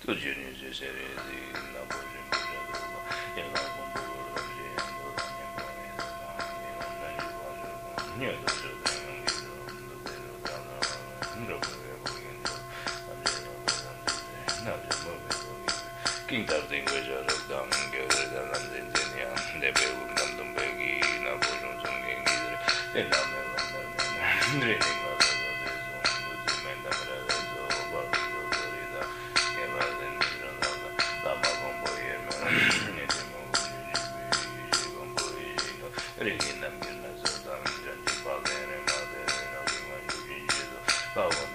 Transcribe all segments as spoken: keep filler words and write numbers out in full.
King Tarting Wajar of Dam, Gathered and Lanzinian, the Belum Dum Beggy, Napoleon Sunging, and Namelon, Dreaming of the Mendamara, Barbarida, Evan, Lama Combo, Regin and Milnas of Dam, Janji Father and Mother, and Power.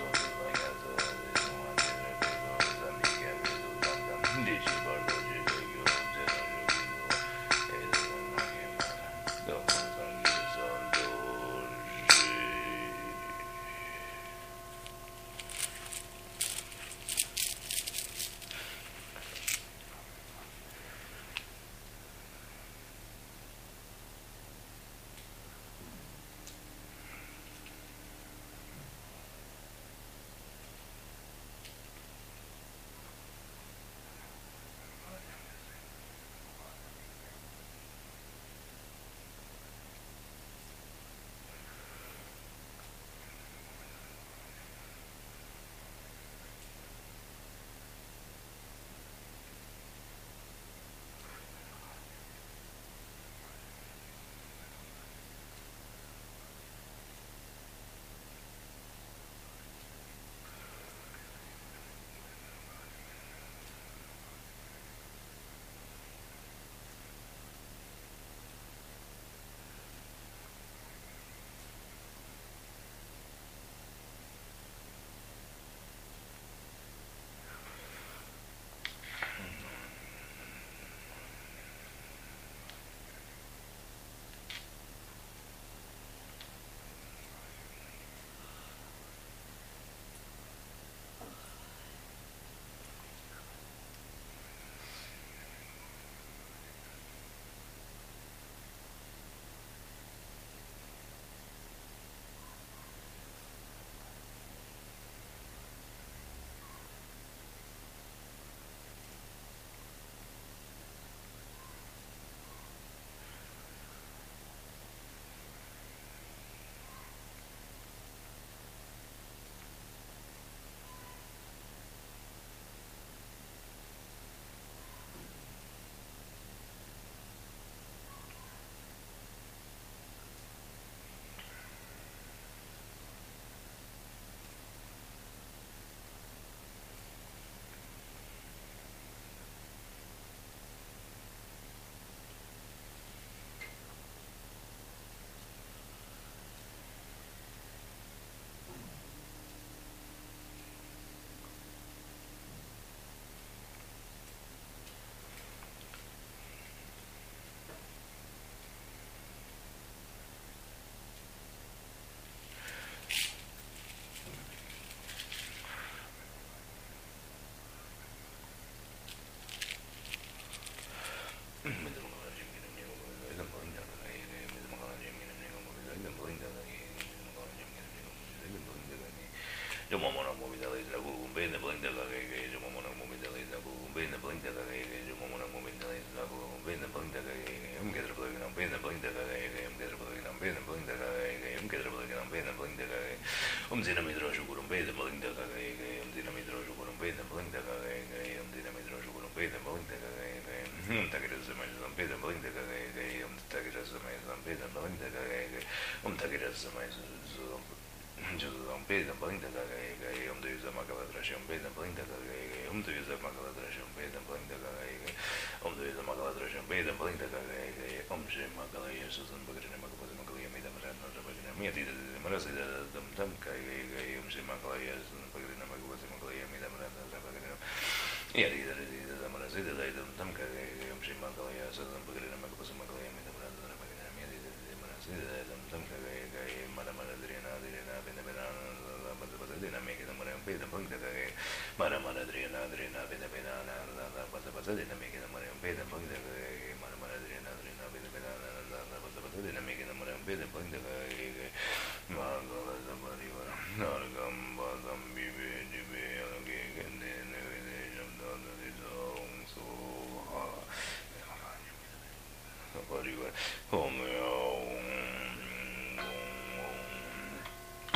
Jomona Momidala is a boom, Ben the Blindella, Jomona Momidala is a boom, Ben the Blindella, Jomona Momidala is a boom, Ben the Blindella, I'm getting a plug on Ben the Blindella, I'm getting a plug on Ben the Blindella, I'm getting a plug on Ben the Blindella, um Zinamidro Sugar, Ben the Blindella, um Zinamidro Sugar, Ben the Blindella, um Zinamidro Sugar, Ben the Blindella, um Takeras the Mason, Ben the Blindella, um Takeras the Mason, Ben the Blindella, um Takeras the Mason. Un pedo, blinda da gay, um do use a macalatrash, um bed and blinda da gay, um do use a macalatrash, um bed and blinda da gay, um do use a macalatrash, um bed and blinda da gay, um she macalayas, and Bagrin Macapos Macalia made a man of the Medi, the Marasi, the Tamka, um she macalayas, and Bagrin Macapos Macalia made a man of the Bagrin. Yeah, either the Marasi, the Tamka, um she macalayas, and Bagrin Macapos Macalia made a man of the Bagrin, the Marasi, the Tamka, Madame Adriana, Dina making them pay the point that I Madame Adriana, Adriana, Benabana, Dina making them pay the point that I Madame Adriana, Adriana, Benabana, Dina making them pay the point that I Margola, somebody, Nargam, Bagam, Bibi, Dibi, and then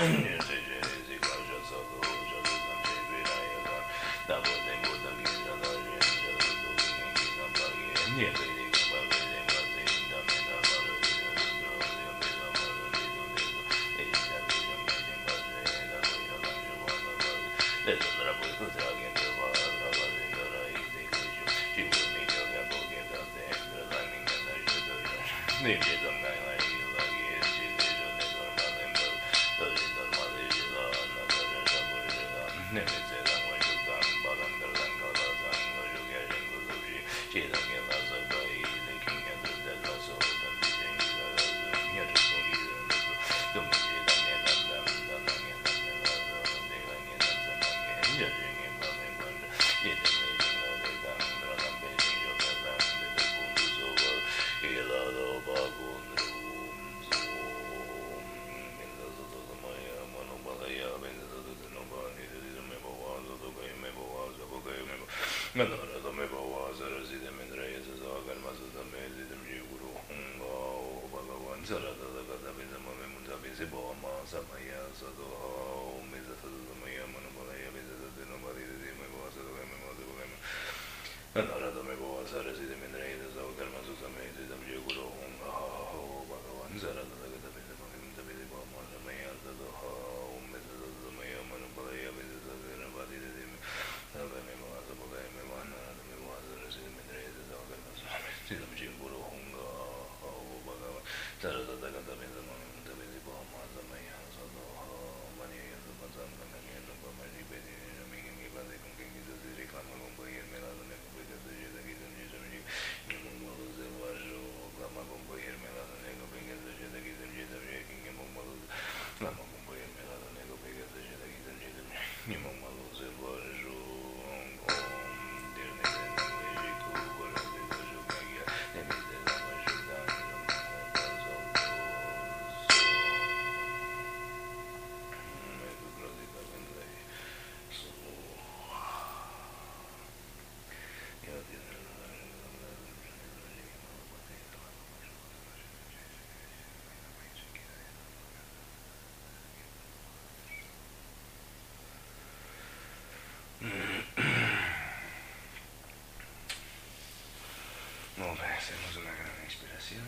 Hacemos una gran inspiración.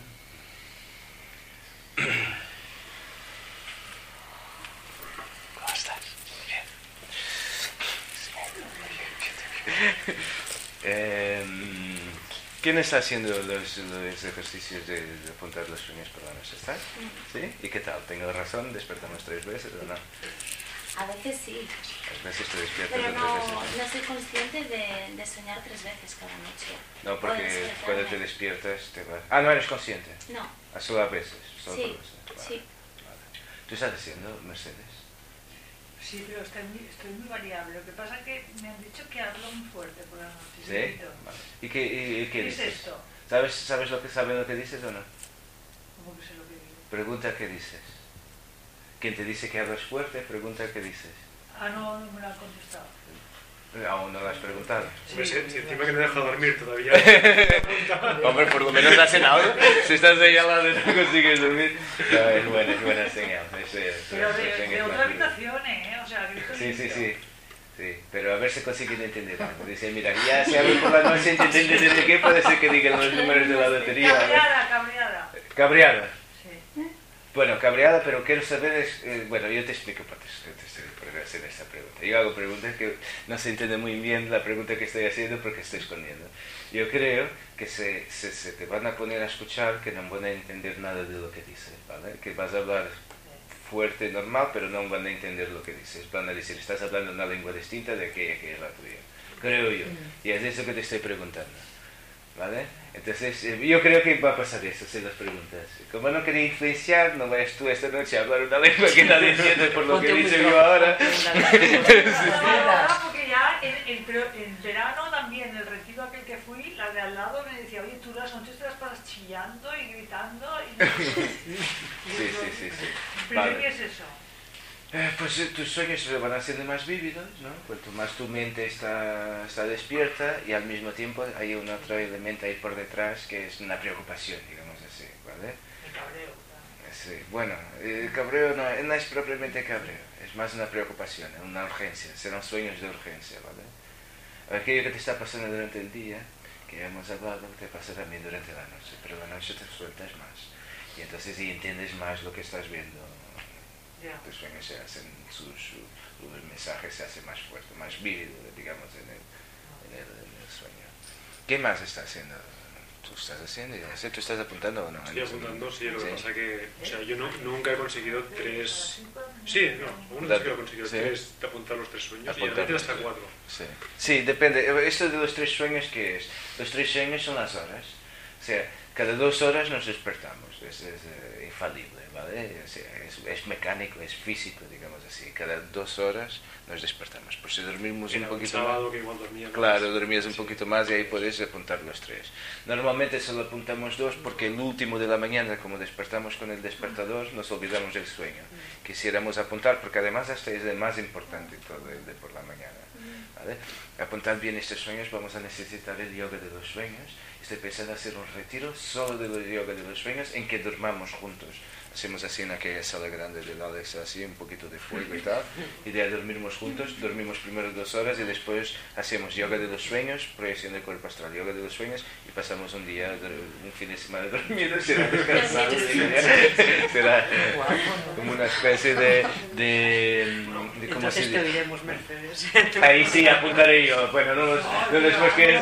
¿Cómo estás? Bien. eh, ¿Quién está haciendo los, los ejercicios de, de apuntar los sueños por la noche? ¿Estás? ¿Sí? ¿Y qué tal? ¿Tengo razón? ¿Despertamos tres veces o no? A veces sí. A veces te despiertas Pero tres no, veces. no soy consciente de, de soñar tres veces cada noche. No, O porque despertarme. cuando te despiertas te vas... Ah, no eres consciente. No. Ah, solo a veces. Solo Sí, por veces. Vale, sí. vale. ¿Tú estás haciendo, Mercedes? Sí, pero estoy muy, estoy muy variable. Lo que pasa es que me han dicho que hablo muy fuerte por la noche. ¿Sí? Vale. ¿Y qué, y, y qué ¿Qué dices? es esto? ¿Sabes, ¿Sabes lo que, sabes lo que dices o no? ¿Cómo que sé lo que digo? Pregunta qué dices. Quien te dice que hablas fuerte, pregunta qué dices. Ah, no, no me lo han contestado. Aún no lo has preguntado. Hombre, si, si encima que no deja dormir todavía. Hombre, por lo menos has cenado. Si estás ahí al lado y no consigues dormir. No, es buena, es buena señal. Es, es, Pero es, de, es, de es otra más habitación, ¿eh? O sea, grito Sí, sí, limpio. sí. Sí, pero a ver si consiguen entender algo. Dice, mira, ya si hablo por la noche entienden de qué puede ser que digan los números de la lotería. Cabreada, cabreada. Cabreada. Sí. Bueno, cabreada, pero quiero saber, es, eh, bueno, yo te explico por qué te estoy por hacer esta pregunta. Yo hago preguntas que no se entiende muy bien la pregunta que estoy haciendo porque estoy escondiendo. Yo creo que se, se, se te van a poner a escuchar que no van a entender nada de lo que dices, ¿vale? Que vas a hablar fuerte, normal, pero no van a entender lo que dices. Van a decir, estás hablando una lengua distinta de aquella que es la tuya. Creo yo. Y es eso que te estoy preguntando. ¿Vale? Entonces, eh, yo creo que va a pasar eso, si las preguntas. Como no quería influenciar, no vayas tú esta noche a hablar una lengua que nadie entiende por lo que dice yo ahora. Ahora, porque ya en, en, pero en verano también, el retiro aquel que fui, la de al lado me decía, oye, tú las noches te las pasas chillando y gritando. Y no sé qué. Sí, sí, sí, sí. ¿Pero Vale. qué es eso? Eh, pues eh, tus sueños se van haciendo más vívidos, ¿no? Cuanto más tu mente está, está despierta y al mismo tiempo hay un otro elemento ahí por detrás que es una preocupación, digamos así, ¿vale? Me cabreo. Claro. Sí, bueno, el cabreo no, no es propiamente cabreo, es más una preocupación, una urgencia, serán sueños de urgencia, ¿vale? Aquello que te está pasando durante el día, que hemos hablado, te pasa también durante la noche, pero la noche te sueltas más, y entonces y entiendes más lo que estás viendo, Ya. tus sueños se hacen, su, su, el mensaje se hace más fuerte, más vívido, digamos, en el, en el, en el sueño. ¿Qué más está haciendo? ¿Tú estás haciendo? ¿Tú estás apuntando o no? Estoy apuntando, sí, lo que Sí. pasa que, o sea, yo no, nunca he conseguido tres, sí, no, aún no sé que he conseguido Sí. tres, de apuntar los tres sueños, y a Apuntar veces los hasta tres. cuatro. Sí. Sí, depende. Esto de los tres sueños, ¿qué es? Los tres sueños son las horas. O sea, cada dos horas nos despertamos. Es, es eh, infalible, ¿vale? O sea, es, es mecánico, es físico, digamos así. Cada dos horas nos despertamos. Por si dormimos un Era un poquito sábado más. que igual dormía más. Claro, dormías un Sí. poquito más y ahí puedes apuntar los tres. Normalmente solo apuntamos dos porque el último de la mañana, como despertamos con el despertador, nos olvidamos del sueño. Quisiéramos apuntar porque además este es el más importante todo el de por la mañana. ¿Vale? Apuntar bien estos sueños, vamos a necesitar el yoga de los sueños. Estoy pensando hacer un retiro solo de los yoga de los sueños en que dormamos juntos. Hacemos así en aquella sala grande del Alex, así un poquito de fuego y tal, y de ahí dormimos juntos, dormimos primero dos horas y después hacemos yoga de los sueños, proyección del cuerpo astral, yoga de los sueños, y pasamos un día, un fin de semana dormido, será descansado, será como una especie de... de, de ¿cómo Entonces se te dice? diremos Mercedes. Ahí sí apuntaré yo, bueno, no los, no les busqué,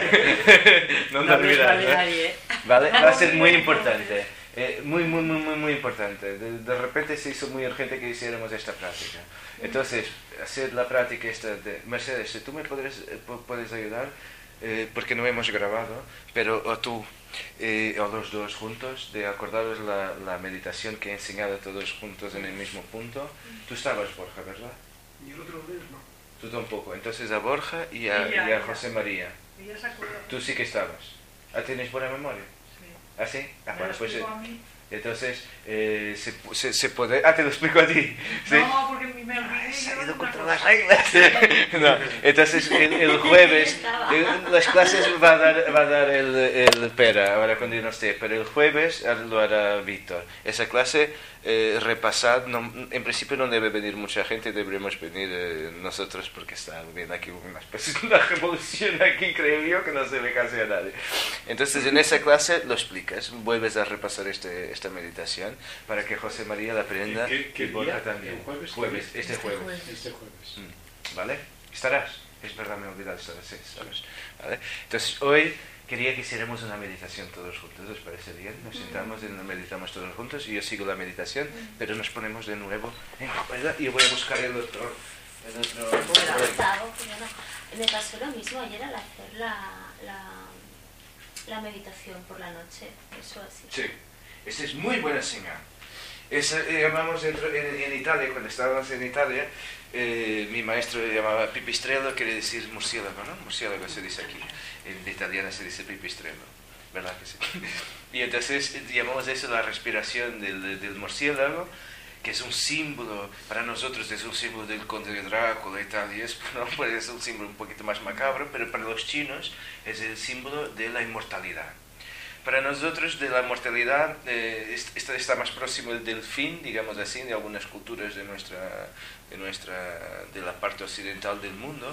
no No me nos vale olvidarás, nadie. ¿vale? Va a ser muy importante. Eh, muy, muy, muy, muy, muy importante. De, de repente se hizo muy urgente que hiciéramos esta práctica. Entonces, hacer la práctica esta de... Mercedes, si tú me puedes, eh, puedes ayudar, eh, porque no hemos grabado, pero o tú eh, o los dos juntos, de acordaros la, la meditación que he enseñado todos juntos en el mismo punto. Tú estabas, Borja, ¿verdad? Y el otro vez no. Tú tampoco. Entonces a Borja y a, Ella, y a ella. José María. Y ya se acuerda. Tú sí que estabas. ¿Ah, tienes buena memoria? Sí. ¿Ah, sí? Ah, Me bueno, lo pues... explicó eh, a mí. Entonces, eh, se, se, se puede... Ah, te lo explico a ti. ¿Sí? No, porque me olvidé. Ay, y se ha yo ido no me contra acuerdo. las reglas. No, entonces, el, el jueves, eh, las clases va a dar, va a dar el, el Pera, ahora cuando yo no esté, pero el jueves lo hará Víctor. Esa clase, eh, repasad, no, en principio no debe venir mucha gente, deberíamos venir eh, nosotros porque está bien aquí una especie de una revolución aquí, creo yo, que no se ve casi a nadie. Entonces, en esa clase lo explicas, vuelves a repasar este, esta meditación para que José María la aprenda ¿Qué- qué y Borja día? también. ¿El jueves? Jueves, este Este jueves. jueves. Este jueves. Mm, ¿Vale? ¿Estarás? Es verdad, me he olvidado, estarás, sí, ¿sabes? ¿Vale? Entonces, hoy quería que hiciéramos una meditación todos juntos, ¿os parece bien? Nos sentamos y meditamos todos juntos y yo sigo la meditación, pero nos ponemos de nuevo en ¿verdad? Y yo voy a buscar el otro... El otro... Bueno, avanzado, pero no. Me pasó lo mismo ayer al hacer la, la, la meditación por la noche. Eso así. Sí, esa es muy buena señal. Esa, eh, llamamos dentro, en, en Italia, cuando estábamos en Italia, eh, mi maestro le llamaba pipistrello, quiere decir murciélago, ¿no? Murciélago se dice aquí, en italiano se dice pipistrello, ¿verdad que sí? Y entonces eh, llamamos eso la respiración del, del murciélago, que es un símbolo, para nosotros es un símbolo del conde de Drácula y tal, y es, ¿no? Pues es un símbolo un poquito más macabro, pero para los chinos es el símbolo de la inmortalidad. Para nosotros de la mortalidad eh, está, está más próximo el del fin, digamos así, de algunas culturas de nuestra, de nuestra, de la parte occidental del mundo.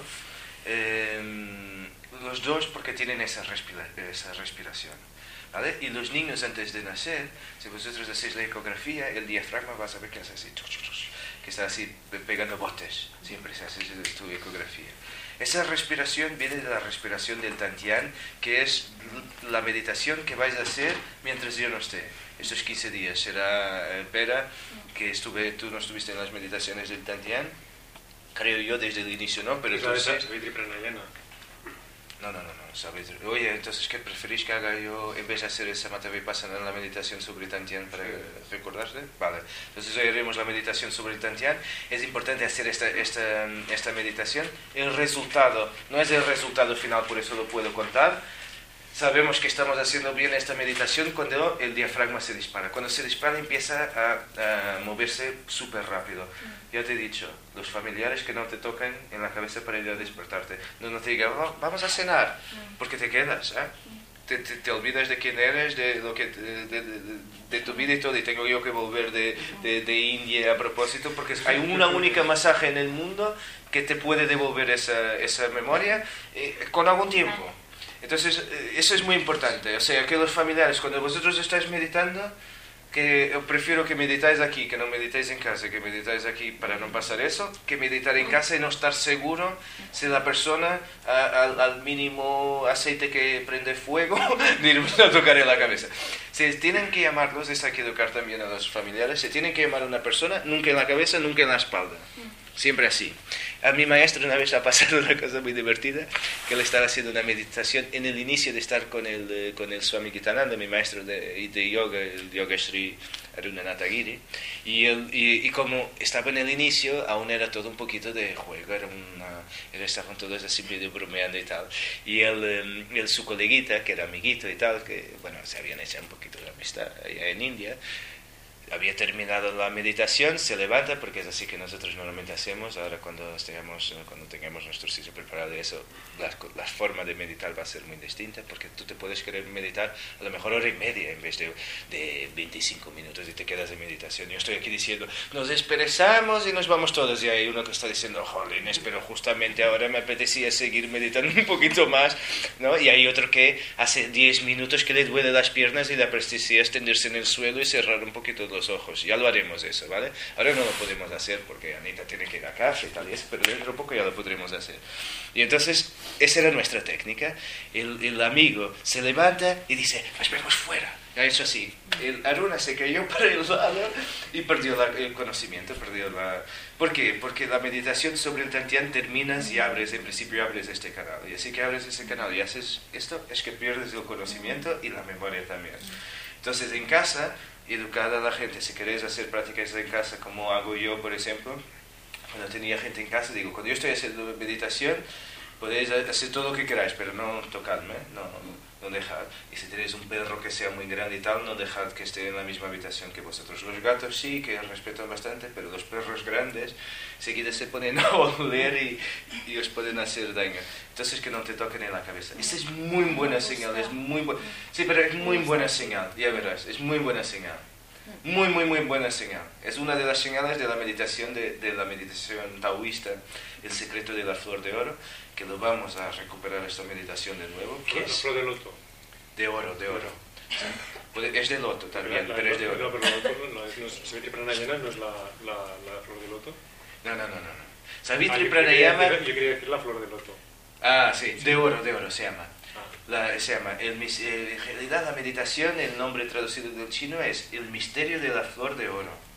Eh, los dos porque tienen esa, respira, esa respiración. ¿Vale? Y los niños antes de nacer, si vosotros hacéis la ecografía, el diafragma vas a ver que hace así, que está así pegando botes, siempre se hace tu ecografía. Esa respiración viene de la respiración del Dantian, que es la meditación que vais a hacer mientras yo no esté. Estos quince días será, eh, Pera, que estuve, tú no estuviste en las meditaciones del Dantian, creo yo desde el inicio, ¿no? Pero tú sí. Savitri Pranayana. No, no, no, no, sabéis. Oye, entonces, ¿qué preferís que haga yo en vez de hacer el Samatha Vipassana en la meditación sobre Dantian para recordarse? Vale, entonces hoy haremos la meditación sobre Dantian. Es importante hacer esta, esta, esta meditación. El resultado, no es el resultado final, por eso lo puedo contar. Sabemos que estamos haciendo bien esta meditación cuando el diafragma se dispara. Cuando se dispara empieza a, a moverse súper rápido. Ya te he dicho, los familiares que no te toquen en la cabeza para ir a despertarte. No, no te digan, vamos a cenar, porque te quedas. ¿eh? te, te, te olvidas de quién eres, de, lo que, de, de, de, de tu vida y todo, y tengo yo que volver de, de, de India a propósito, porque hay una única masaje en el mundo que te puede devolver esa, esa memoria eh, con algún tiempo. Entonces, eh, eso es muy importante. O sea, que los familiares, cuando vosotros estáis meditando, que yo prefiero que meditáis aquí, que no meditáis en casa, que meditáis aquí para no pasar eso, que meditar en casa y no estar seguro si la persona a, a, al mínimo aceite que prende fuego ni a tocar en la cabeza. Si tienen que llamarlos, es hay que educar también a los familiares, si tienen que llamar a una persona, nunca en la cabeza, nunca en la espalda. Siempre así. A mi maestro una vez ha pasado una cosa muy divertida, que él estaba haciendo una meditación en el inicio de estar con el, con el Swami Gitananda, mi maestro de, de yoga, el Yoga Sri Arunanatha Giri, y, él, y, y como estaba en el inicio, aún era todo un poquito de juego, era una, él estaban todos así medio bromeando y tal, y él, él, su coleguita, que era amiguito y tal, que bueno, se habían hecho un poquito de amistad allá en India, había terminado la meditación, se levanta, porque es así que nosotros normalmente hacemos. Ahora cuando tengamos, cuando tengamos nuestro sitio preparado de eso, la, la forma de meditar va a ser muy distinta, porque tú te puedes querer meditar a lo mejor hora y media en vez de, de veinticinco minutos y te quedas de meditación. Yo estoy aquí diciendo, nos expresamos y nos vamos todos, y hay uno que está diciendo, jolines, pero justamente ahora me apetecía seguir meditando un poquito más, ¿no? Y hay otro que hace diez minutos que le duele las piernas y le apetecía extenderse en el suelo y cerrar un poquito los ojos. Ya lo haremos eso, ¿vale? Ahora no lo podemos hacer porque Anita tiene que ir a casa y tal y eso, pero dentro de poco ya lo podremos hacer. Y entonces, esa era nuestra técnica. El, el amigo se levanta y dice, nos vemos fuera. Ha hecho así. El Aruna se cayó para el lado y perdió la, el conocimiento, perdió la... ¿Por qué? Porque la meditación sobre el Tantian terminas y abres, en principio abres este canal. Y así que abres ese canal y haces esto, es que pierdes el conocimiento y la memoria también. Entonces, en casa, educar a la gente. Si queréis hacer prácticas en casa, como hago yo, por ejemplo, cuando tenía gente en casa, digo, cuando yo estoy haciendo meditación, podéis hacer todo lo que queráis, pero no tocadme, no, no dejad. Y si tenéis un perro que sea muy grande y tal, no dejad que esté en la misma habitación que vosotros. Los gatos sí, que respetan bastante, pero los perros grandes, seguida se ponen a oler y, y os pueden hacer daño. Entonces, que no te toquen en la cabeza. Esta es muy buena señal, es muy buena. Sí, pero es muy buena señal, ya verás, es muy buena señal. Muy, muy, muy buena señal. Es una de las señales de la meditación, de, de la meditación taoísta, el secreto de la flor de oro, que lo vamos a recuperar esta meditación de nuevo. ¿Qué es? Flor de loto. De oro, de oro. Sí. Es de loto también, la, la, pero es de oro. No, pero el loto no es, no es, Savitri Pranayana no es la, la, la flor de loto. No, no, no, no. no. Savitri ah, yo Pranayama... Quería, yo quería decir la flor de loto. Ah, sí, de oro, de oro se llama. Ah. La, se llama el, eh, en realidad la meditación, el nombre traducido del chino es el misterio de la flor de oro.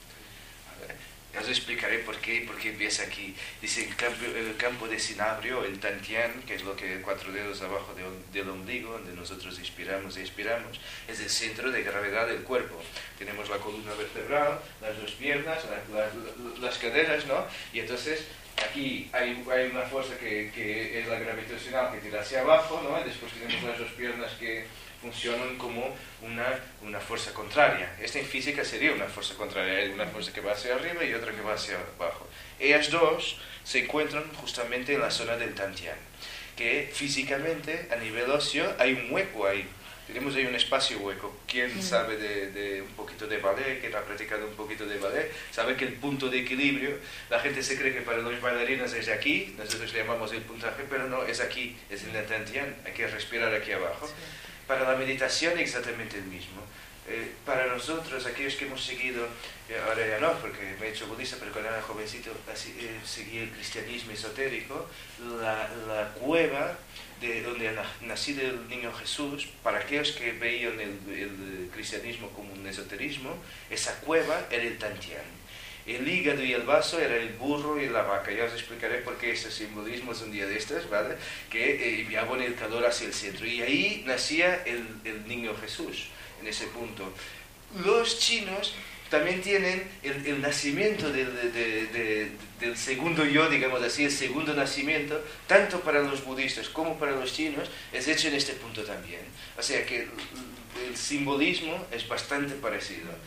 Ya os explicaré por qué, por qué empieza aquí. Dice el campo, el campo de Cinabrio, el Tantian, que es lo que cuatro dedos abajo de, del ombligo, donde nosotros inspiramos y expiramos, es el centro de gravedad del cuerpo. Tenemos la columna vertebral, las dos piernas, la, la, las caderas, ¿no? Y entonces aquí hay, hay una fuerza que, que es la gravitacional que tira hacia abajo, ¿no? Y después tenemos las dos piernas que funcionan como una, una fuerza contraria. Esta en física sería una fuerza contraria, hay una fuerza que va hacia arriba y otra que va hacia abajo. Ellas dos se encuentran justamente en la zona del Tantian, que físicamente a nivel óseo hay un hueco ahí. Tenemos ahí un espacio hueco. ¿Quién sabe de, de un poquito de ballet, quien ha practicado un poquito de ballet, sabe que el punto de equilibrio, la gente se cree que para los bailarinos es aquí, nosotros le llamamos el puntaje, pero no, es aquí, es en el Tantian, hay que respirar aquí abajo. Sí. Para la meditación exactamente el mismo. Eh, para nosotros, aquellos que hemos seguido, eh, ahora ya no, porque me he hecho budista, pero cuando era jovencito así, eh, seguí el cristianismo esotérico, la, la cueva de donde ha nacido el niño Jesús, para aquellos que veían el, el cristianismo como un esoterismo, esa cueva era el Tantian. El hígado y el vaso era el burro y la vaca. Ya os explicaré por qué este simbolismo es un día de estos, ¿vale? Que eh, enviaban el calor hacia el centro. Y ahí nacía el, el niño Jesús, en ese punto. Los chinos también tienen el, el nacimiento del, de, de, de, del segundo yo, digamos así, el segundo nacimiento, tanto para los budistas como para los chinos, es hecho en este punto también. O sea que el, el simbolismo es bastante parecido.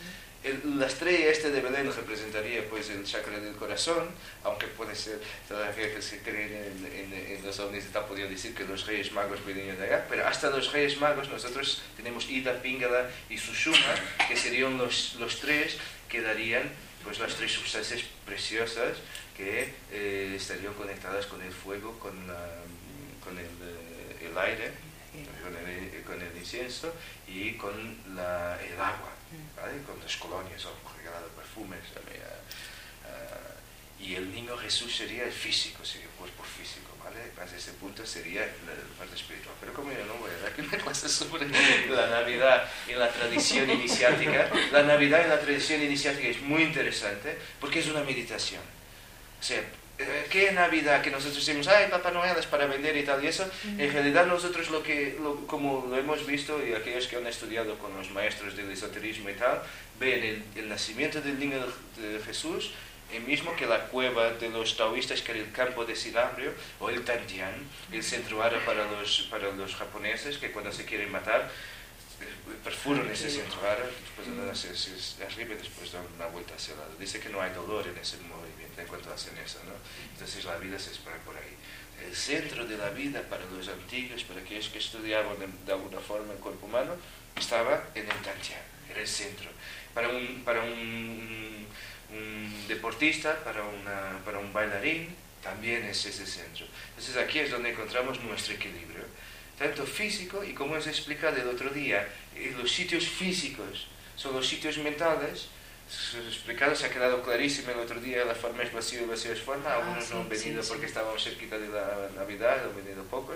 el, la estrella este de Belén representaría pues el chakra del corazón, aunque puede ser, todavía que se creen en, en, en los ovnis están podiendo decir que los Reyes Magos venían de allá, pero hasta los Reyes Magos nosotros tenemos Ida, Pingala y Sushumna, que serían los, los tres que darían pues las tres sustancias preciosas que eh, estarían conectadas con el fuego, con, la, con el, el aire, con el, con el incienso y con la, el agua, ¿vale? Con las colonias, o regalado perfumes. Uh, uh, y el niño Jesús sería el físico, sería el cuerpo físico, ¿vale? Hasta ese punto sería la, la parte espiritual. Pero como yo no voy a dar aquí una clase sobre la Navidad y la tradición iniciática, la Navidad y la tradición iniciática es muy interesante porque es una meditación. O sea, ¿qué Navidad que nosotros decimos, ay, Papá Noel es para vender y tal y eso? En realidad nosotros lo que, lo, como lo hemos visto, y aquellos que han estudiado con los maestros del esoterismo y tal, ven el, el nacimiento del niño de Jesús, el mismo que la cueva de los taoístas, que era el campo de Silambrio, o el Tantian, el centro árabe para los, para los japoneses, que cuando se quieren matar, perfuran ese centro árabe, después dan hacia arriba y después dan una vuelta hacia el lado. Dice que no hay dolor en ese movimiento en cuanto hacen eso, ¿no? Entonces la vida se expande por ahí. El centro de la vida para los antiguos, para aquellos que estudiaban de, de alguna forma el cuerpo humano, estaba en el Tantian, era el centro. Para un, para un, un deportista, para, una, para un bailarín, también es ese centro. Entonces aquí es donde encontramos nuestro equilibrio, tanto físico, y como os he explicado el otro día, los sitios físicos son los sitios mentales. Os he explicado, se ha quedado clarísimo el otro día, la forma es vacío, vacío es forma. Algunos ah, sí, no han venido sí, porque sí. estábamos cerquita de la Navidad, han venido pocos.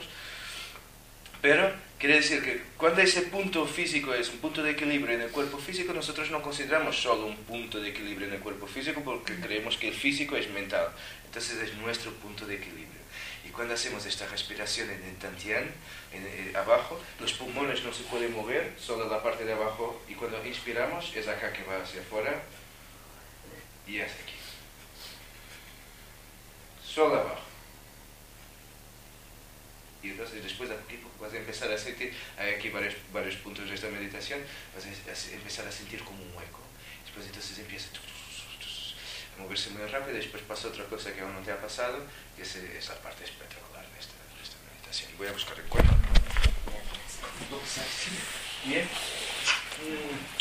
Pero quiere decir que cuando ese punto físico es un punto de equilibrio en el cuerpo físico, nosotros no consideramos solo un punto de equilibrio en el cuerpo físico porque creemos que el físico es mental. Entonces es nuestro punto de equilibrio. Y cuando hacemos esta respiración en el Tantian, en, eh, abajo, los pulmones no se pueden mover, solo la parte de abajo, y cuando inspiramos es acá que va hacia afuera y es aquí. Solo abajo. Y entonces después de aquí vas a empezar a sentir, hay aquí varios, varios puntos de esta meditación, vas a empezar a sentir como un hueco. Después entonces empieza a moverse muy rápido, y después pasa otra cosa que aún no te ha pasado, que es, es la parte espectacular de esta, de esta meditación. Voy a buscar el cuerpo. Bien. Mm.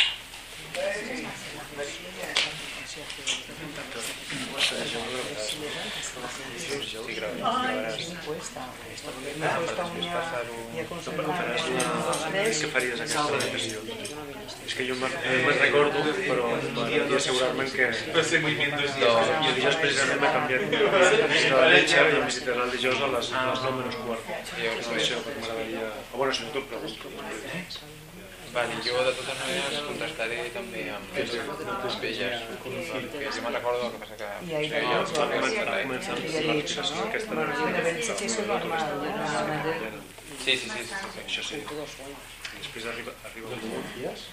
Què faries aquesta meditació? És que jo me'n recordo, però m'agradaria assegurar-me que i el dijous precisament m'ha canviat la leche i em visitarà el dijous a les nou menys quart. És això que m'agradaria... O bueno, si no te'l pregunto. Vale, jo de totes maneres contrastaré també amb, amb elles, perquè jo me'n recordo el que passa que... I ahí va començar aquesta meditació. Sí, sí, sí. Això sí. I després arriba el punt.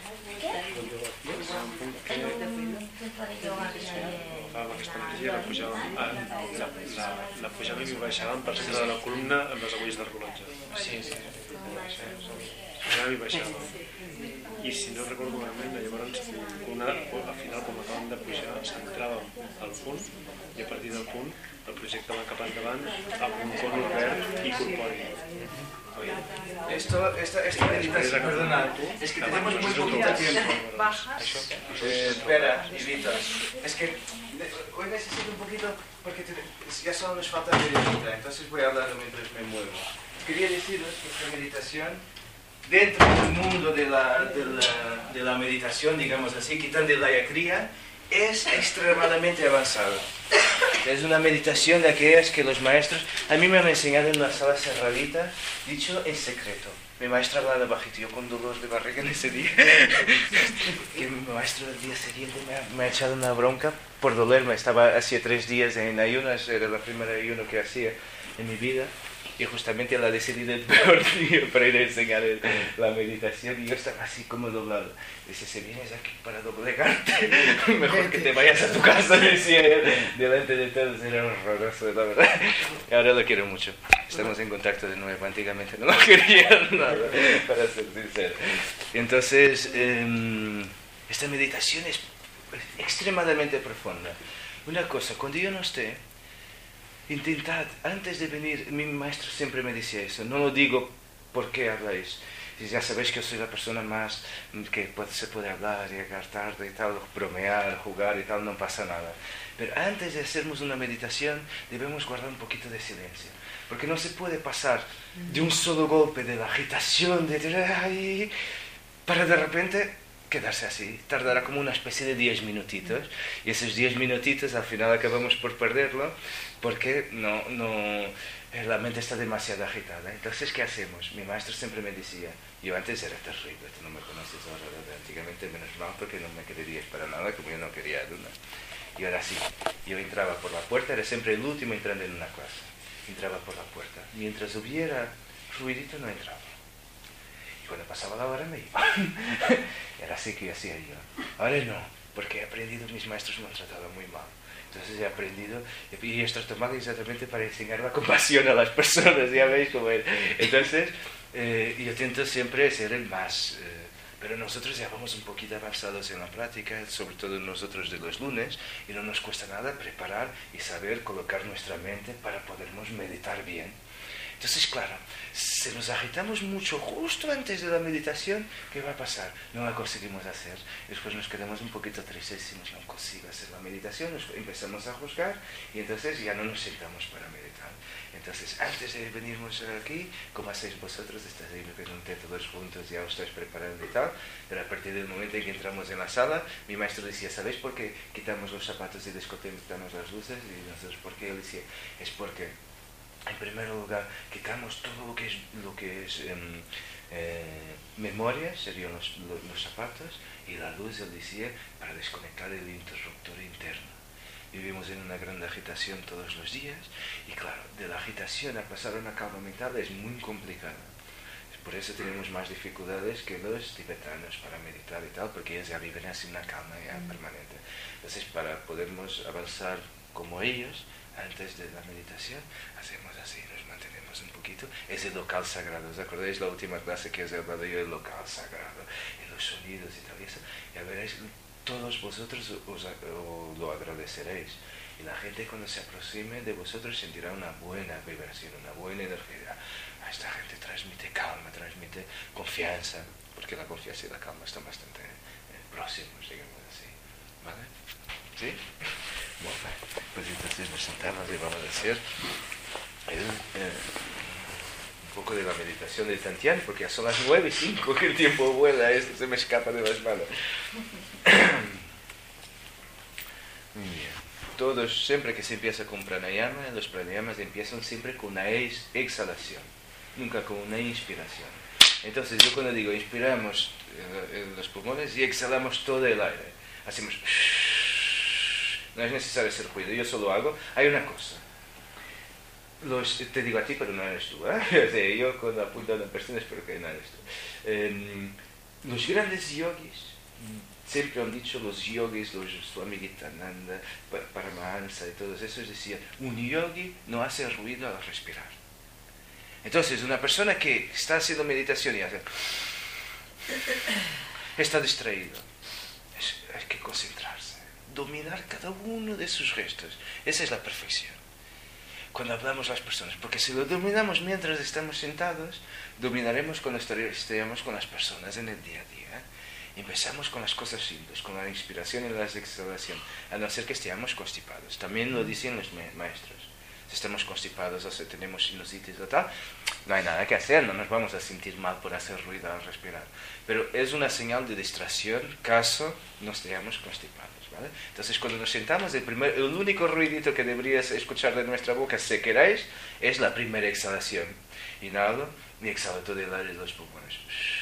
Agafàvem aquesta energia, la pujàvem, la pujàvem i baixàvem per centre de la columna amb les agulles del rellotge. Sí, sí. Pujàvem i baixàvem. I si no recordo malament, llavors una, al final quan acabem de pujar s'entràvem al punt i a partir del punt el projecte va cap endavant amb un conus verd i corpori. Esto, esta, esta meditación, perdona, es que tenemos muy poquito tiempo. Eh, espera, Evita, es que hoy necesito un poquito porque te, ya solo nos falta media horita, entonces voy a hablar mientras me muevo. Quería deciros que esta meditación, dentro del mundo de la, de la, de la meditación, digamos así, quitando la yacría, es extremadamente avanzada. Es una meditación de aquellas que los maestros, a mí me han enseñado en una sala cerradita, dicho en secreto. Mi maestra hablaba bajito, yo con dolor de barriga en ese día. Que mi maestro el día siguiente me ha, me ha echado una bronca por dolerme. Estaba hacía tres días en ayunas, era la primera ayuno que hacía en mi vida. Y justamente él ha decidido el peor día para ir a enseñar el, la meditación y yo estaba así como doblado. Dice, si vienes aquí para doblegarte, mejor que te vayas a tu casa, decía él, delante de todos. Era horroroso, la verdad. Y ahora lo quiero mucho. Estamos en contacto de nuevo. Antiguamente no lo quería nada, para ser sincero. Y entonces, eh, esta meditación es extremadamente profunda. Una cosa, cuando yo no esté, intentad, antes de venir, mi maestro siempre me decía eso, no lo digo porque habláis, ya sabéis que yo soy la persona más que puede, se puede hablar, llegar tarde y tal, bromear, jugar y tal, no pasa nada. Pero antes de hacernos una meditación debemos guardar un poquito de silencio, porque no se puede pasar de un solo golpe de la agitación, de ay, para de repente quedarse así. Tardará como una especie de diez minutitos, y esos diez minutitos al final acabamos por perderlo, porque no, no, la mente está demasiado agitada. Entonces, ¿qué hacemos? Mi maestro siempre me decía, yo antes era terrible, tú no me conoces ahora, ¿verdad? Antiguamente menos mal porque no me queríais para nada, como yo no quería a Luna. Y ahora sí, yo entraba por la puerta, era siempre el último entrando en una clase. Entraba por la puerta, mientras hubiera ruidito no entraba. Y cuando pasaba la hora me iba. Era así que hacía yo. Ahora no, porque he aprendido, mis maestros me han tratado muy mal. Entonces he aprendido, y esto es tomado exactamente para enseñar la compasión a las personas, ya veis cómo es. Entonces, eh, yo intento siempre ser el más... Eh, pero nosotros ya vamos un poquito avanzados en la práctica, sobre todo nosotros de los lunes, y no nos cuesta nada preparar y saber colocar nuestra mente para podernos meditar bien. Entonces, claro, si nos agitamos mucho justo antes de la meditación, ¿qué va a pasar? No la conseguimos hacer. Después nos quedamos un poquito tristes si no consigo hacer la meditación, nos empezamos a juzgar y entonces ya no nos sentamos para meditar. Entonces, antes de venirnos aquí, como hacéis vosotros, estáis ahí, me pregunté todos juntos, ya os estáis preparando y tal, pero a partir del momento en que entramos en la sala, mi maestro decía, ¿sabéis por qué quitamos los zapatos y desconectamos las luces? Y nosotros, ¿por qué? Él decía, es porque... En primer lugar, quitamos todo lo que es, lo que es eh, eh, memoria, serían los, los, los zapatos, y la luz, él decía, para desconectar el interruptor interno. Vivimos en una gran agitación todos los días, y claro, de la agitación a pasar a una calma mental es muy complicado. Por eso tenemos más dificultades que los tibetanos para meditar y tal, porque ellos ya viven así una calma ya permanente. Entonces, para podernos avanzar como ellos, antes de la meditación, hacemos así, nos mantenemos un poquito. Es el local sagrado, ¿os acordáis la última clase que os he hablado yo, el local sagrado, y los sonidos y tal, y eso? Ya veréis, todos vosotros os, os lo agradeceréis. Y la gente cuando se aproxime de vosotros sentirá una buena vibración, una buena energía. A esta gente transmite calma, transmite confianza, porque la confianza y la calma están bastante eh, próximos, digamos así. ¿Vale? ¿Sí? Bueno, pues entonces nos sentamos y vamos a hacer el, eh, un poco de la meditación de Tantian, porque ya son las nueve y cinco, que el tiempo vuela, esto se me escapa de las manos. Muy bien. Todos, siempre que se empieza con pranayama, los pranayamas empiezan siempre con una ex exhalación, nunca con una inspiración. Entonces yo cuando digo inspiramos en, en los pulmones y exhalamos todo el aire, hacemos... No es necesario hacer ruido, yo solo hago. Hay una cosa. Los, te digo a ti, pero no eres tú. ¿eh? O sea, yo cuando apunto a una persona espero que no eres tú. Eh, los grandes yogis, siempre han dicho los yogis, los Swami Gitananda, Paramahansa y todos esos decían, un yogi no hace ruido al respirar. Entonces, una persona que está haciendo meditación y hace... está distraído. Es, hay que concentrarse. Dominar cada uno de sus gestos. Esa es la perfección. Cuando hablamos las personas, porque si lo dominamos mientras estamos sentados, dominaremos cuando estemos con las personas en el día a día. Empezamos con las cosas simples, con la inspiración y la exhalación, a no ser que estemos constipados. También lo dicen los maestros. Si estamos constipados o si tenemos sinusitis o tal, no hay nada que hacer, no nos vamos a sentir mal por hacer ruido al respirar. Pero es una señal de distracción caso no estemos constipados. ¿Vale? Entonces cuando nos sentamos, el, primer, el único ruidito que deberías escuchar de nuestra boca, si queráis, es la primera exhalación. Inhalo y exhalo todo el aire de los pulmones.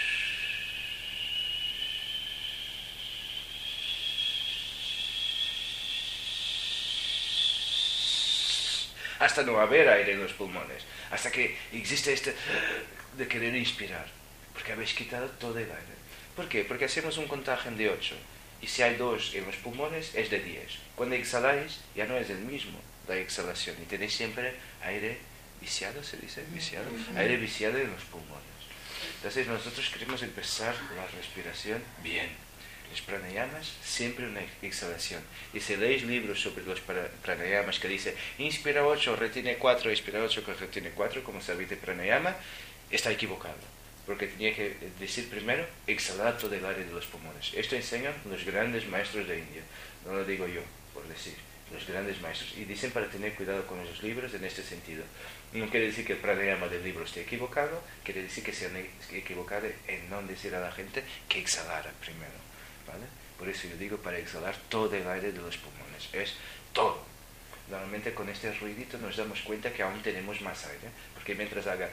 Hasta no haber aire en los pulmones, hasta que existe este de querer inspirar, porque habéis quitado todo el aire. ¿Por qué? Porque hacemos un contagio de ocho. Y si hay dos en los pulmones, es de diez. Cuando exhaláis, ya no es el mismo la exhalación. Y tenéis siempre aire viciado, ¿se dice? Viciado. Aire viciado en los pulmones. Entonces nosotros queremos empezar la respiración bien. Los pranayamas, siempre una exhalación. Y si leéis libros sobre los pranayamas que dice inspira ocho, retiene cuatro, expira ocho, retiene cuatro, como se de pranayama, está equivocado. Porque tenía que decir primero, exhalar todo el aire de los pulmones. Esto enseñan los grandes maestros de India. No lo digo yo, por decir. Los grandes maestros. Y dicen para tener cuidado con esos libros en este sentido. No quiere decir que el pranayama del libro esté equivocado, quiere decir que se han equivocado en no decir a la gente que exhalara primero. ¿Vale? Por eso yo digo para exhalar todo el aire de los pulmones. Es todo. Normalmente con este ruidito nos damos cuenta que aún tenemos más aire. Porque mientras haga...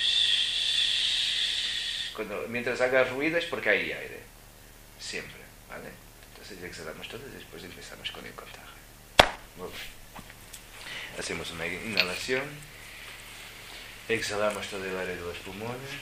Cuando, mientras haga ruido es porque hay aire. Siempre. ¿Vale? Entonces exhalamos todo y después empezamos con el contagio. Muy bien. Hacemos una inhalación. Exhalamos todo el aire de los pulmones.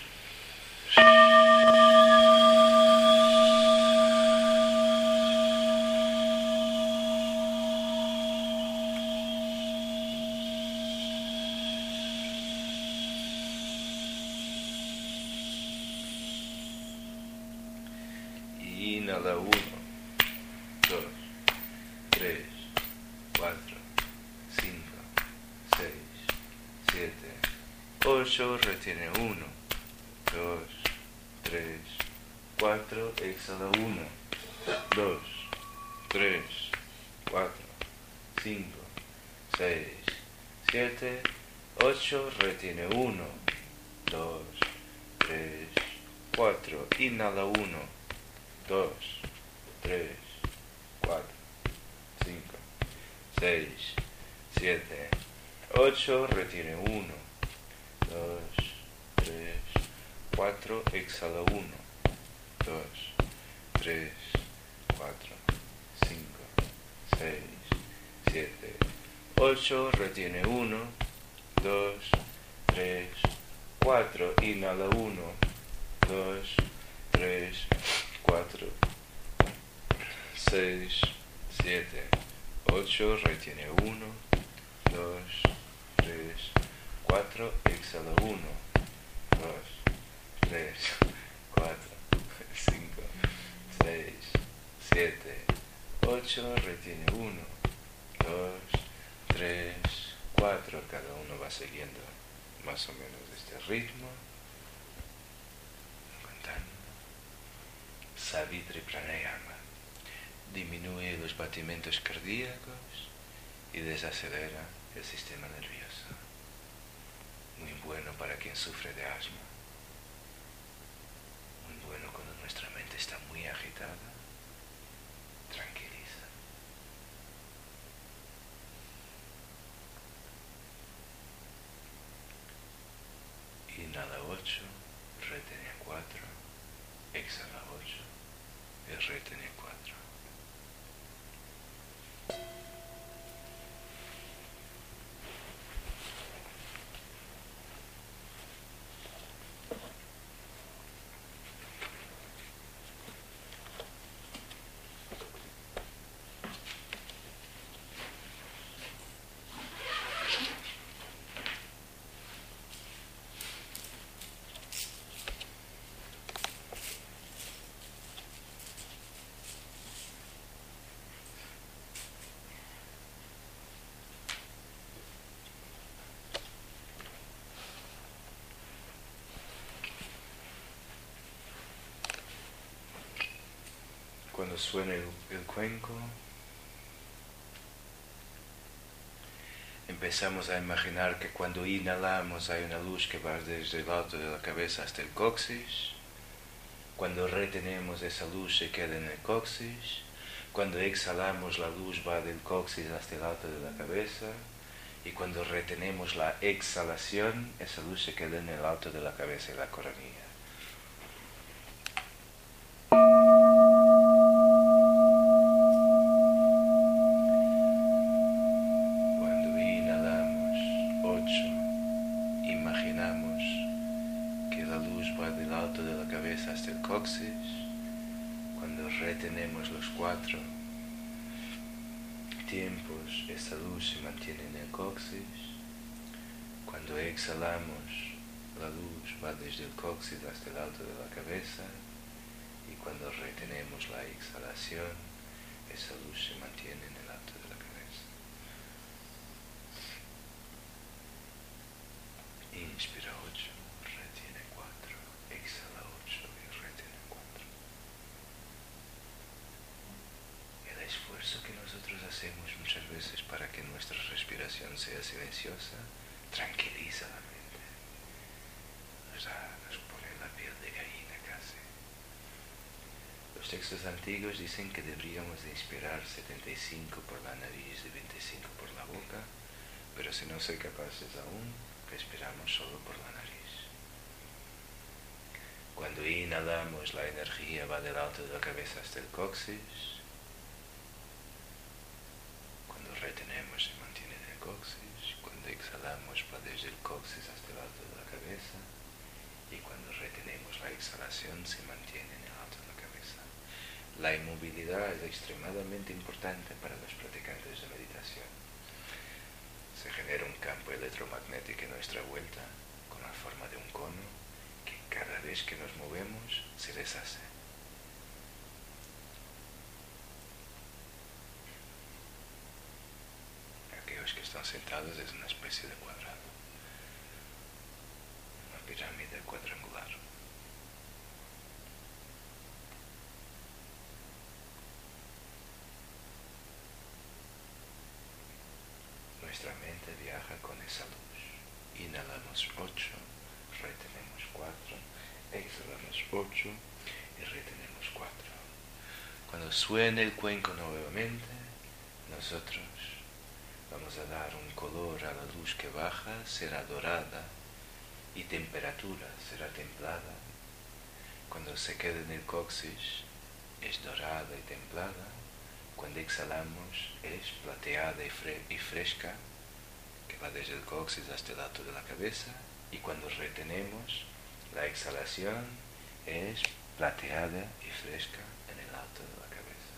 Inhala uno, dos, tres, cuatro, cinco, seis, siete, ocho, retiene uno, dos, tres, cuatro, exhala uno, dos, tres, cuatro, cinco, seis, siete, ocho, retiene uno, dos, tres, cuatro, inhala uno, dos, tres, cuatro, cinco, seis, siete, ocho, retiene uno, dos, tres, cuatro, exhala uno, dos, tres, cuatro, cinco, seis, siete, ocho, retiene uno, dos, tres, cuatro, inhala uno, dos, tres, cuatro, seis, siete, ocho, retiene uno, dos, tres, cuatro, exhala uno, dos, tres, cuatro, cinco, seis, siete, ocho, retiene uno, dos, tres, cuatro, cada uno va siguiendo más o menos este ritmo. Savitri Pranayama disminuye los batimientos cardíacos y desacelera el sistema nervioso. Muy bueno para quien sufre de asma. Muy bueno cuando nuestra mente está muy agitada. Tranquiliza. Inhala ocho, retene cuatro, exhala ocho. Y retene cuatro. Cuando suena el, el cuenco, empezamos a imaginar que cuando inhalamos hay una luz que va desde el alto de la cabeza hasta el coxis. Cuando retenemos esa luz se queda en el coxis. Cuando exhalamos la luz va del coxis hasta el alto de la cabeza. Y cuando retenemos la exhalación, esa luz se queda en el alto de la cabeza y la coronilla. Cuando retenemos los cuatro tiempos, esta luz se mantiene en el coxis. Cuando exhalamos, la luz va desde el coxis hasta el alto de la cabeza. y cuando retenemos la exhalación, esa luz se mantiene en el alto de la cabeza. Inspira ocho, retiene cuatro, exhala ocho y retiene cuatro. El esfuerzo que nosotros hacemos muchas veces para que nuestra respiración sea silenciosa tranquiliza la mente. Nos, da, nos pone la piel de gallina casi. Los textos antiguos dicen que deberíamos de inspirar setenta y cinco por la nariz y veinticinco por la boca, pero si no soy capaces aún, respiramos solo por la nariz. Cuando inhalamos, la energía va del alto de la cabeza hasta el coxis. Cuando retenemos, se mantiene en el coxis. Cuando exhalamos, va desde el coxis hasta el alto de la cabeza. Y cuando retenemos la exhalación, se mantiene en el alto de la cabeza. La inmovilidad es extremadamente importante para los practicantes de meditación. Se genera un campo electromagnético en nuestra vuelta, con la forma de un cono, que cada vez que nos movemos se deshace. Aquellos que están sentados es una especie de cuadrado, una pirámide cuadrangular. Nuestra mente viaja con esa luz. Inhalamos ocho, retenemos cuatro, exhalamos ocho y retenemos cuatro. Cuando suene el cuenco nuevamente, nosotros vamos a dar un color a la luz que baja, será dorada, y temperatura será templada. Cuando se queda en el coxis, es dorada y templada. Cuando exhalamos es plateada y, fre y fresca, que va desde el coxis hasta el alto de la cabeza. Y cuando retenemos, la exhalación es plateada y fresca en el alto de la cabeza.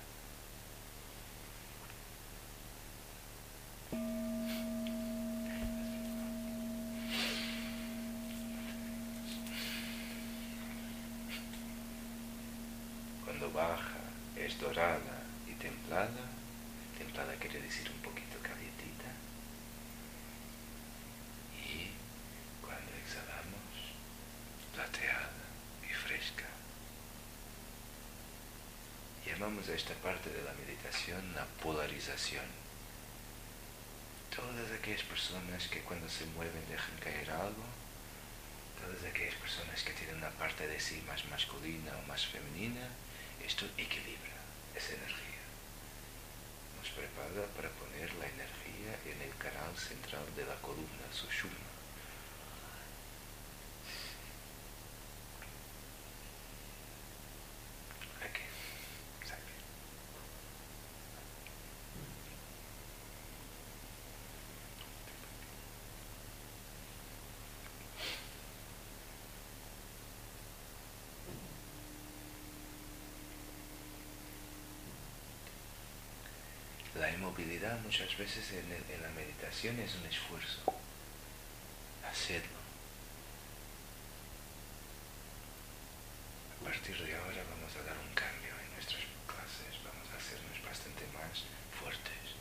Cuando baja es dorada y templada. Templada quiere decir un poquito calientita. Y cuando exhalamos, plateada y fresca. Llamamos a esta parte de la meditación la polarización. Todas aquellas personas que cuando se mueven dejan caer algo, todas aquellas personas que tienen una parte de sí más masculina o más femenina, esto equilibra esa energía. Nos prepara para poner la energía en el canal central de la columna, Sushumna. Aquí, aquí. La inmovilidad muchas veces en, el, en la meditación es un esfuerzo. Hacedlo. A partir de ahora vamos a dar un cambio en nuestras clases, vamos a hacernos bastante más fuertes.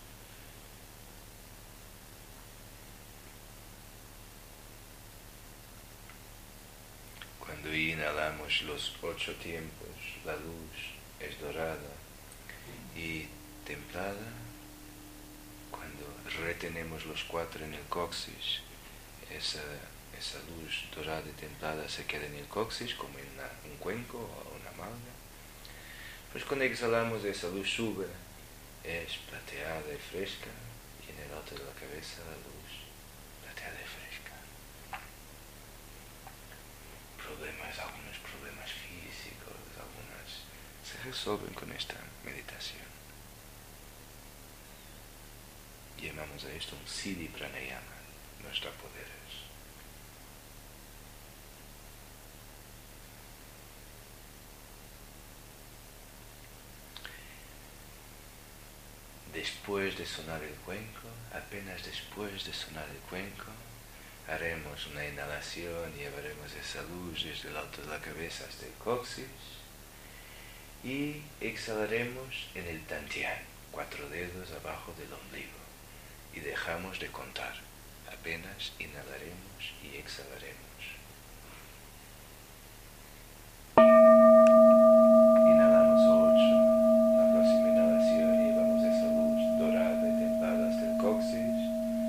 Cuando inhalamos los ocho tiempos, la luz es dorada y templada. Cuando retenemos los cuatro en el coxis, esa, esa luz dorada y templada se queda en el coxis como en una, un cuenco o una malga. Pues cuando exhalamos, esa luz sube, es plateada y fresca, y en el alto de la cabeza la luz plateada y fresca. Problemas, algunos problemas físicos, algunas se resuelven con esta meditación. Llamamos a esto un Siddhi Pranayama, nuestros poderes. Después de sonar el cuenco, apenas después de sonar el cuenco, haremos una inhalación y llevaremos esa luz desde el alto de la cabeza hasta el coxis. Y exhalaremos en el Dantian, cuatro dedos abajo del ombligo. Y dejamos de contar. Apenas inhalaremos y exhalaremos. Inhalamos ocho. La próxima inhalación llevamos esa luz dorada y templada hasta el coxis.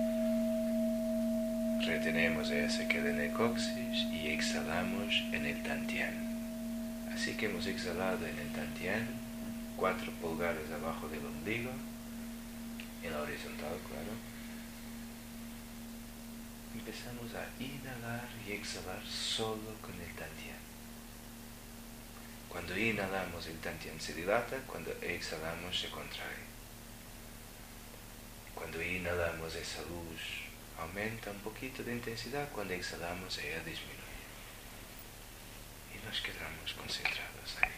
Retenemos esa que queda en el coxis y exhalamos en el Dantian. Así que hemos exhalado en el Dantian, cuatro pulgares abajo del ombligo, en la horizontal, claro. Empezamos a inhalar y exhalar solo con el Dantian. Cuando inhalamos el Dantian se dilata, cuando exhalamos se contrae. Cuando inhalamos esa luz aumenta un poquito de intensidad, cuando exhalamos ella disminuye. Y nos quedamos concentrados ahí.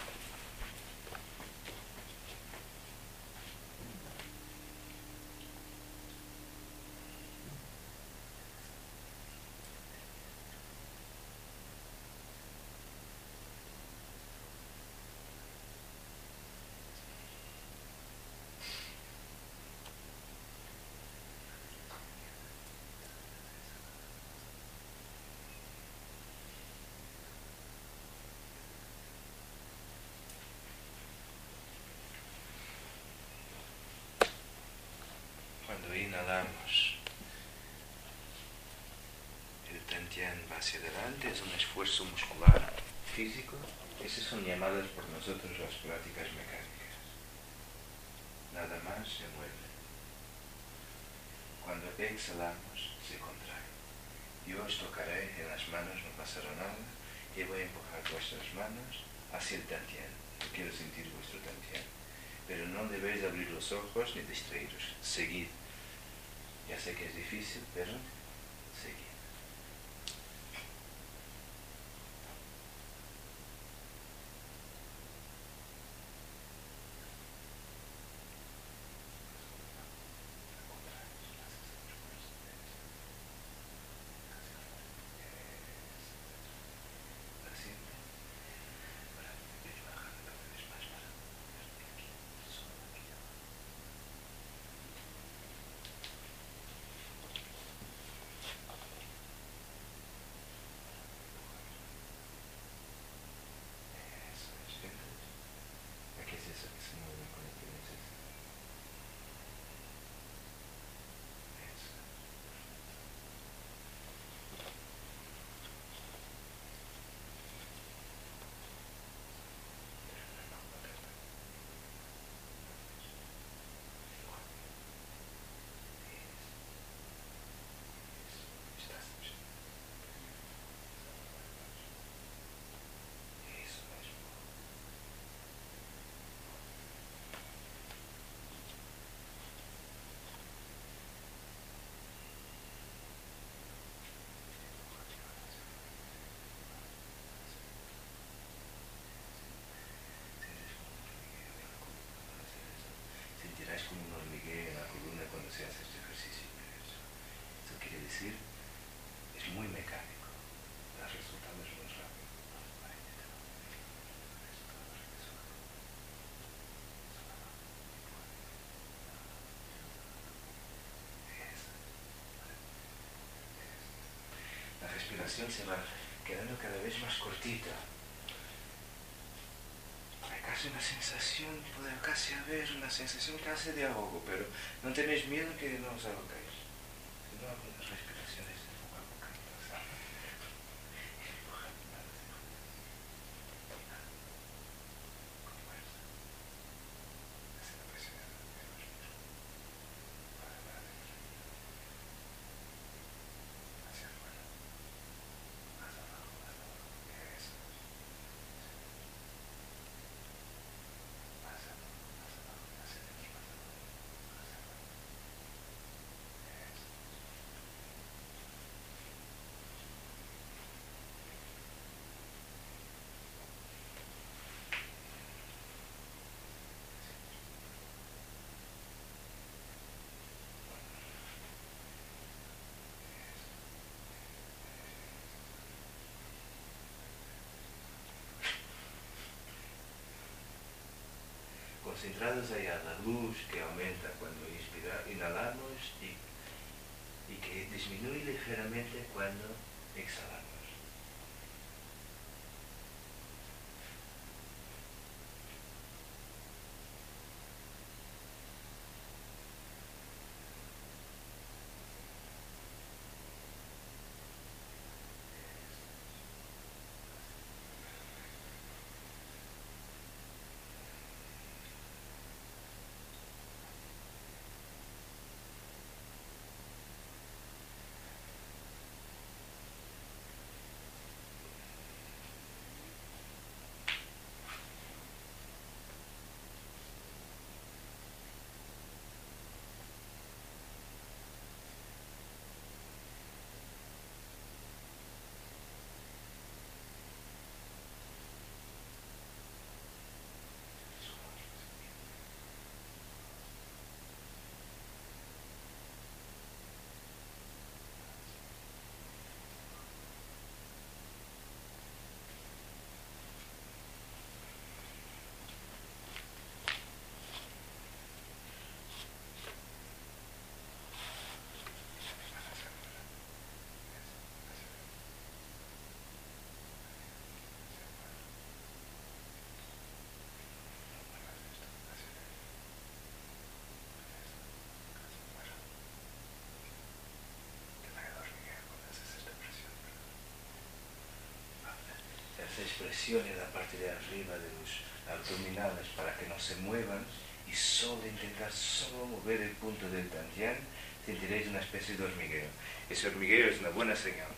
Cuando inhalamos, el Dantian va hacia adelante, es un esfuerzo muscular físico. Esas son llamadas por nosotros las prácticas mecánicas. Nada más se mueve. Cuando exhalamos, se contrae. Yo os tocaré en las manos, no pasará nada, y voy a empujar vuestras manos hacia el Dantian. Yo quiero sentir vuestro Dantian. Pero no debéis abrir los ojos ni distraeros. Seguid. Ya sé que es difícil, pero seguid. Sentirás como un hormigueo en la columna cuando se hace este ejercicio. Eso quiere decir, es muy mecánico. El resultado es muy rápido. La respiración se va quedando cada vez más cortita. Hay casi una sensación, puede casi haber una sensación casi de ahogo, pero no tenéis miedo que no os ahogáis. Si no, hago las respiraciones de poco a poco. concentrados allá, la luz que aumenta cuando inspira, inhalamos y, y que disminuye ligeramente cuando exhalamos. Expresión en la parte de arriba de los abdominales para que no se muevan y solo intentar solo mover el punto del dantian, sentiréis una especie de hormigueo. Ese hormigueo es una buena señal.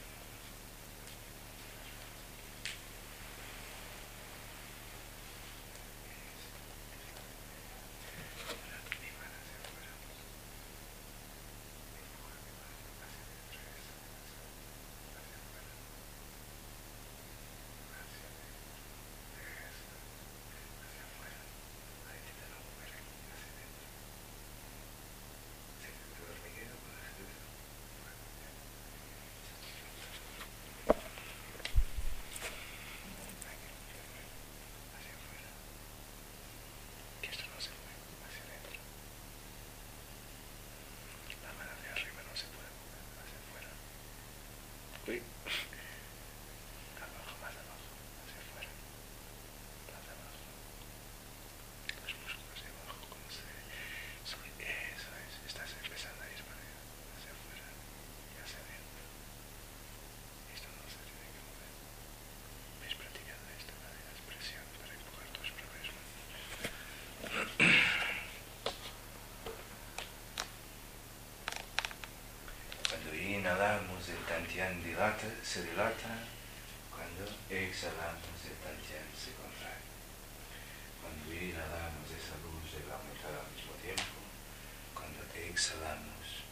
Inhalamos, el dantian dilata, se dilata. Cuando exhalamos, el dantian se contrae. Cuando inhalamos, esa luz debe aumentar al mismo tiempo. Cuando exhalamos,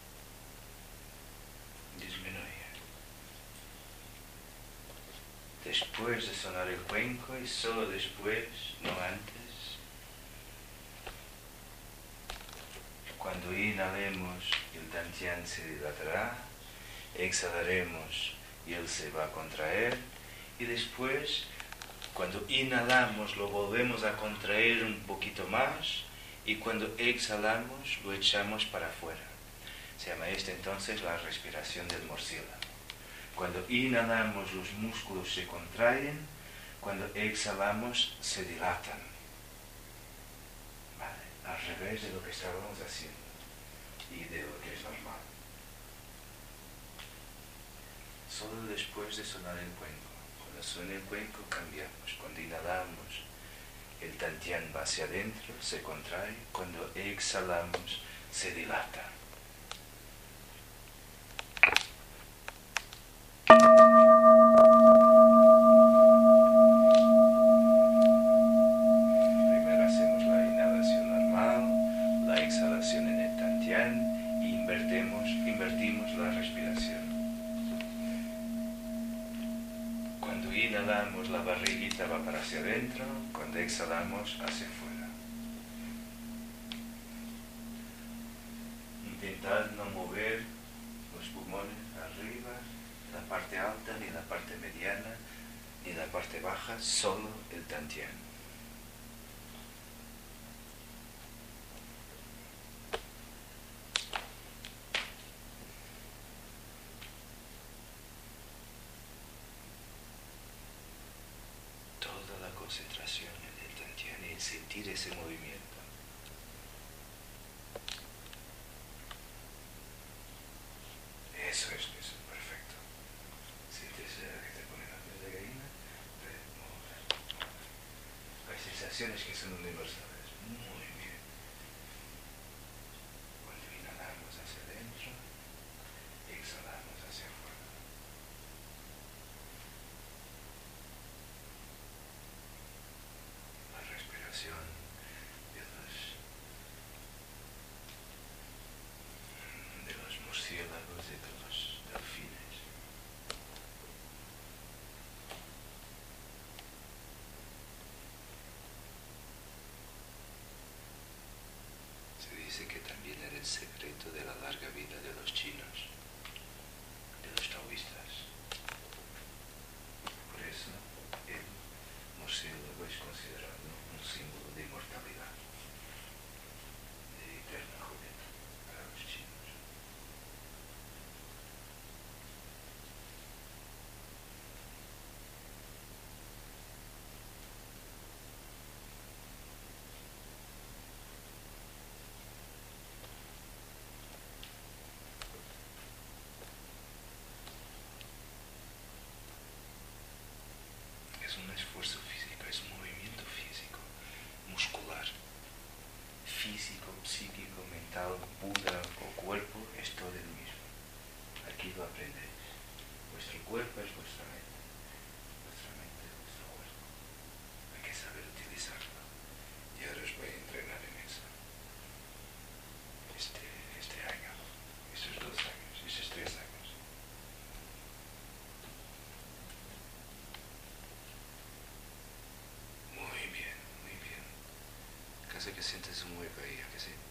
disminuye. Después de sonar el cuenco y solo después, no antes, cuando inhalemos, el dantian se dilatará. Exhalaremos y él se va a contraer y después cuando inhalamos lo volvemos a contraer un poquito más y cuando exhalamos lo echamos para afuera. Se llama esto entonces la respiración del murciélago. Cuando inhalamos los músculos se contraen, cuando exhalamos se dilatan. ¿Vale? Al revés de lo que estábamos haciendo y de lo que es normal. Solo después de sonar el cuenco. Cuando suena el cuenco cambiamos. Cuando inhalamos, el dantian va hacia adentro, se contrae. Cuando exhalamos, se dilata. Primero hacemos la inhalación normal, la exhalación en el dantian y invertimos, invertimos la respiración. Cuando inhalamos, la barriguita va para hacia adentro, cuando exhalamos, hacia afuera. Intentad no mover los pulmones arriba, la parte alta, ni la parte mediana, ni la parte baja, solo el dantian. concentración en el Tantien y en sentir ese movimiento. Eso es, eso es perfecto. Sientes eh, que te pone la piel de gallina, te mueves, mueves. Hay sensaciones que son universales. Muy bien. Cuando inhalamos hacia adentro, exhalamos hacia afuera. La respiración de los, de los murciélagos y de los delfines. Se dice que también era el secreto de la larga vida de los chinos, de los taoístas. Por eso el murciélago es considerado un símbolo de inmortalidad, de eterna juventud para los chinos. Es un esfuerzo físico, es un movimiento físico, muscular, físico, psíquico, mental, Buda o cuerpo, es todo el mismo. Aquí lo aprendéis. Vuestro cuerpo es vuestra mente, vuestra mente es vuestro cuerpo. Hay que saber utilizarlo. Y ahora os voy a entrenar en eso. Este, este año, estos dos años, estos tres años. Muy bien, muy bien. Casi que sientes un hueco ahí, ¿a que sí?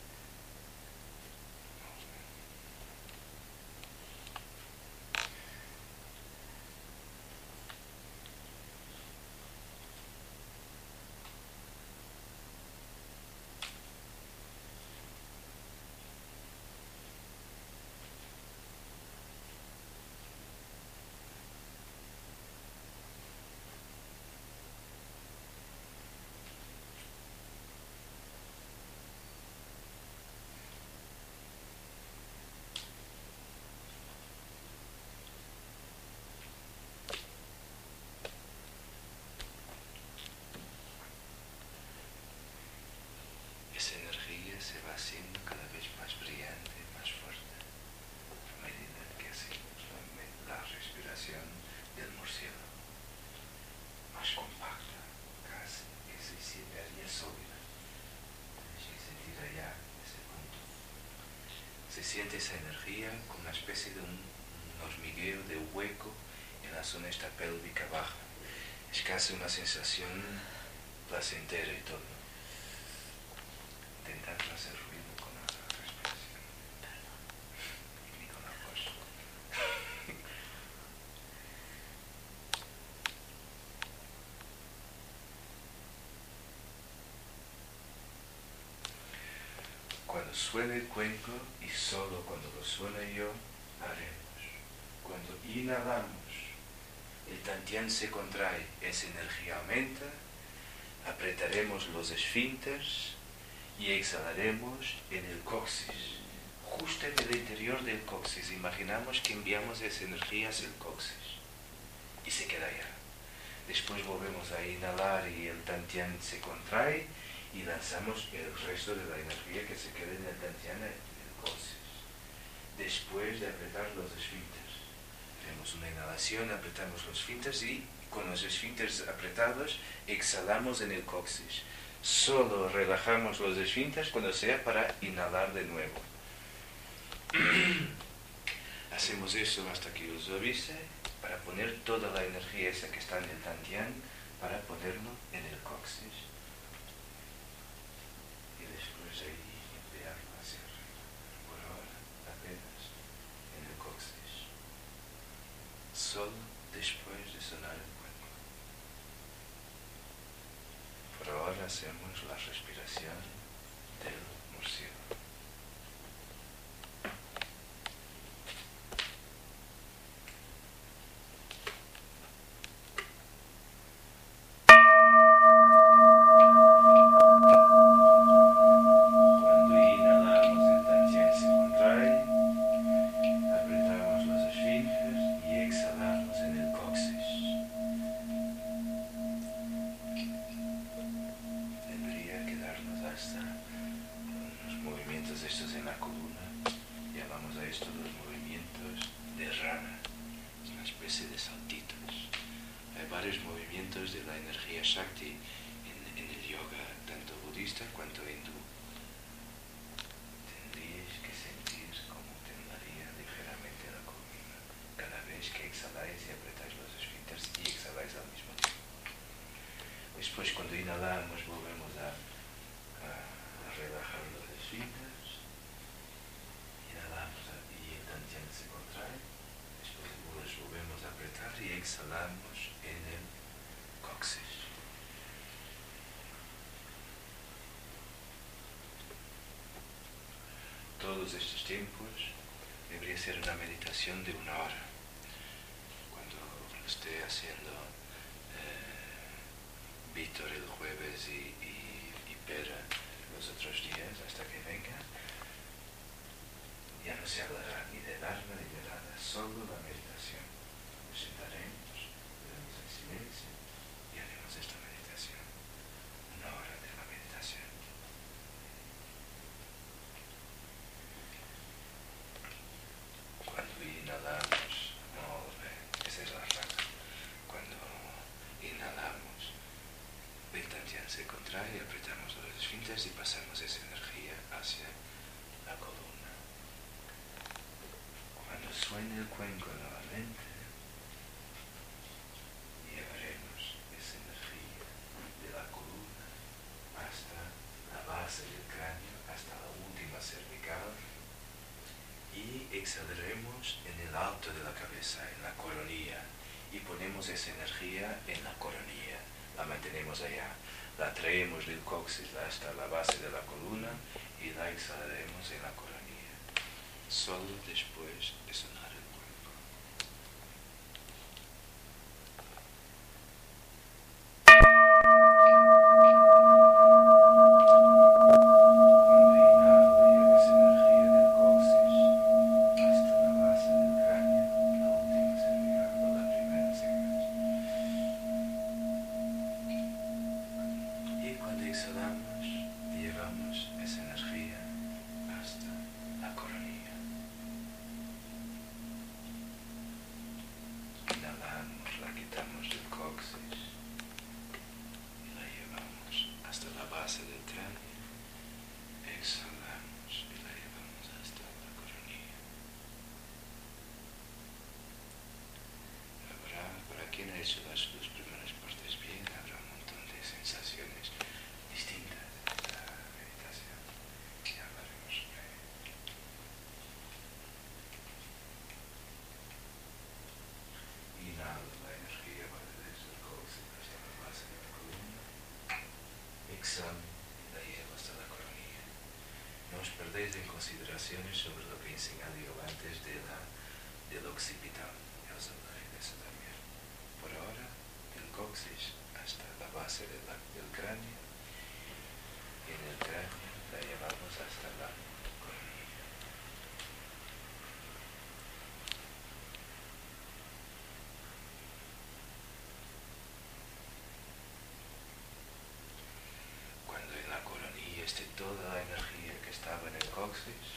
Esa energía se va haciendo cada vez más brillante, más fuerte, a medida que hacemos la, la respiración del murciélago. Más compacta, casi que se siente allá sólida. Tenéis que sentir allá ese punto. Se siente esa energía con una especie de un, un hormigueo de hueco en la zona esta pélvica baja. Es casi una sensación placentera y todo. Intentad no hacer ruido con la respiración. Ni con la voz. Cuando suene el cuenco, y solo cuando lo suene yo, haremos. Cuando inhalamos, el Tantien se contrae, esa energía aumenta, apretaremos los esfínteres y exhalaremos en el coxis, justo en el interior del coxis. Imaginamos que enviamos esa energía hacia el coxis y se queda allá. Después volvemos a inhalar y el Tantien se contrae y lanzamos el resto de la energía que se queda en el Tantien en el coxis. Después de apretar los esfínteres, hacemos una inhalación, apretamos los esfínteres y con los esfínteres apretados exhalamos en el coxis. Solo relajamos los esfínteres cuando sea para inhalar de nuevo. Hacemos eso hasta que os avise, para poner toda la energía esa que está en el Tantien, para ponerlo en el coxis. Y después ahí enviarlo hacia arriba. Por ahora, apenas en el coxis. Solo después de sonar el cuenco. Por ahora hacemos la respiración del murciélago. varios movimientos de la energía Shakti en, en el yoga, tanto budista cuanto hindú. Tendríais que sentir cómo temblaría ligeramente la columna cada vez que exhaláis y apretáis los esfínteres y exhaláis al mismo tiempo. Después, cuando inhalamos, volvemos a, a, a relajar los esfínteres. Inhalamos y el dantian se contrae. Después los volvemos a apretar y exhalamos en el coxis. Todos estos tiempos debería ser una meditación de una hora. Cuando lo esté haciendo eh, Víctor el jueves y, y, y Pera los otros días hasta que venga, ya no se hablará ni de Dharma ni de nada, solo la meditación. Nos sentaremos, veremos en silencio y haremos esta meditación. Una hora de la meditación. Cuando inhalamos, no, esa es la razón. Cuando inhalamos, el dantian se contrae, apretamos los esfínteres y pasamos esa energía hacia la columna. Cuando suene el cuenco nuevamente, llevaremos esa energía de la columna hasta la base del cráneo, hasta la última cervical, y exhalaremos en el alto de la cabeza, en la coronilla, y ponemos esa energía en la coronilla, la mantenemos allá, la traemos del coxis hasta la base de la columna y la exhalaremos en la coronilla, solo después de sonar el cuerpo. En consideraciones sobre lo que he enseñado yo antes de la, del occipital. Ya os hablaré de eso también. Por ahora, el coxis hasta la base de la, del cráneo, y en el cráneo la llevamos hasta la coronilla. Cuando en la coronilla esté toda la energía que estaba en el coxis,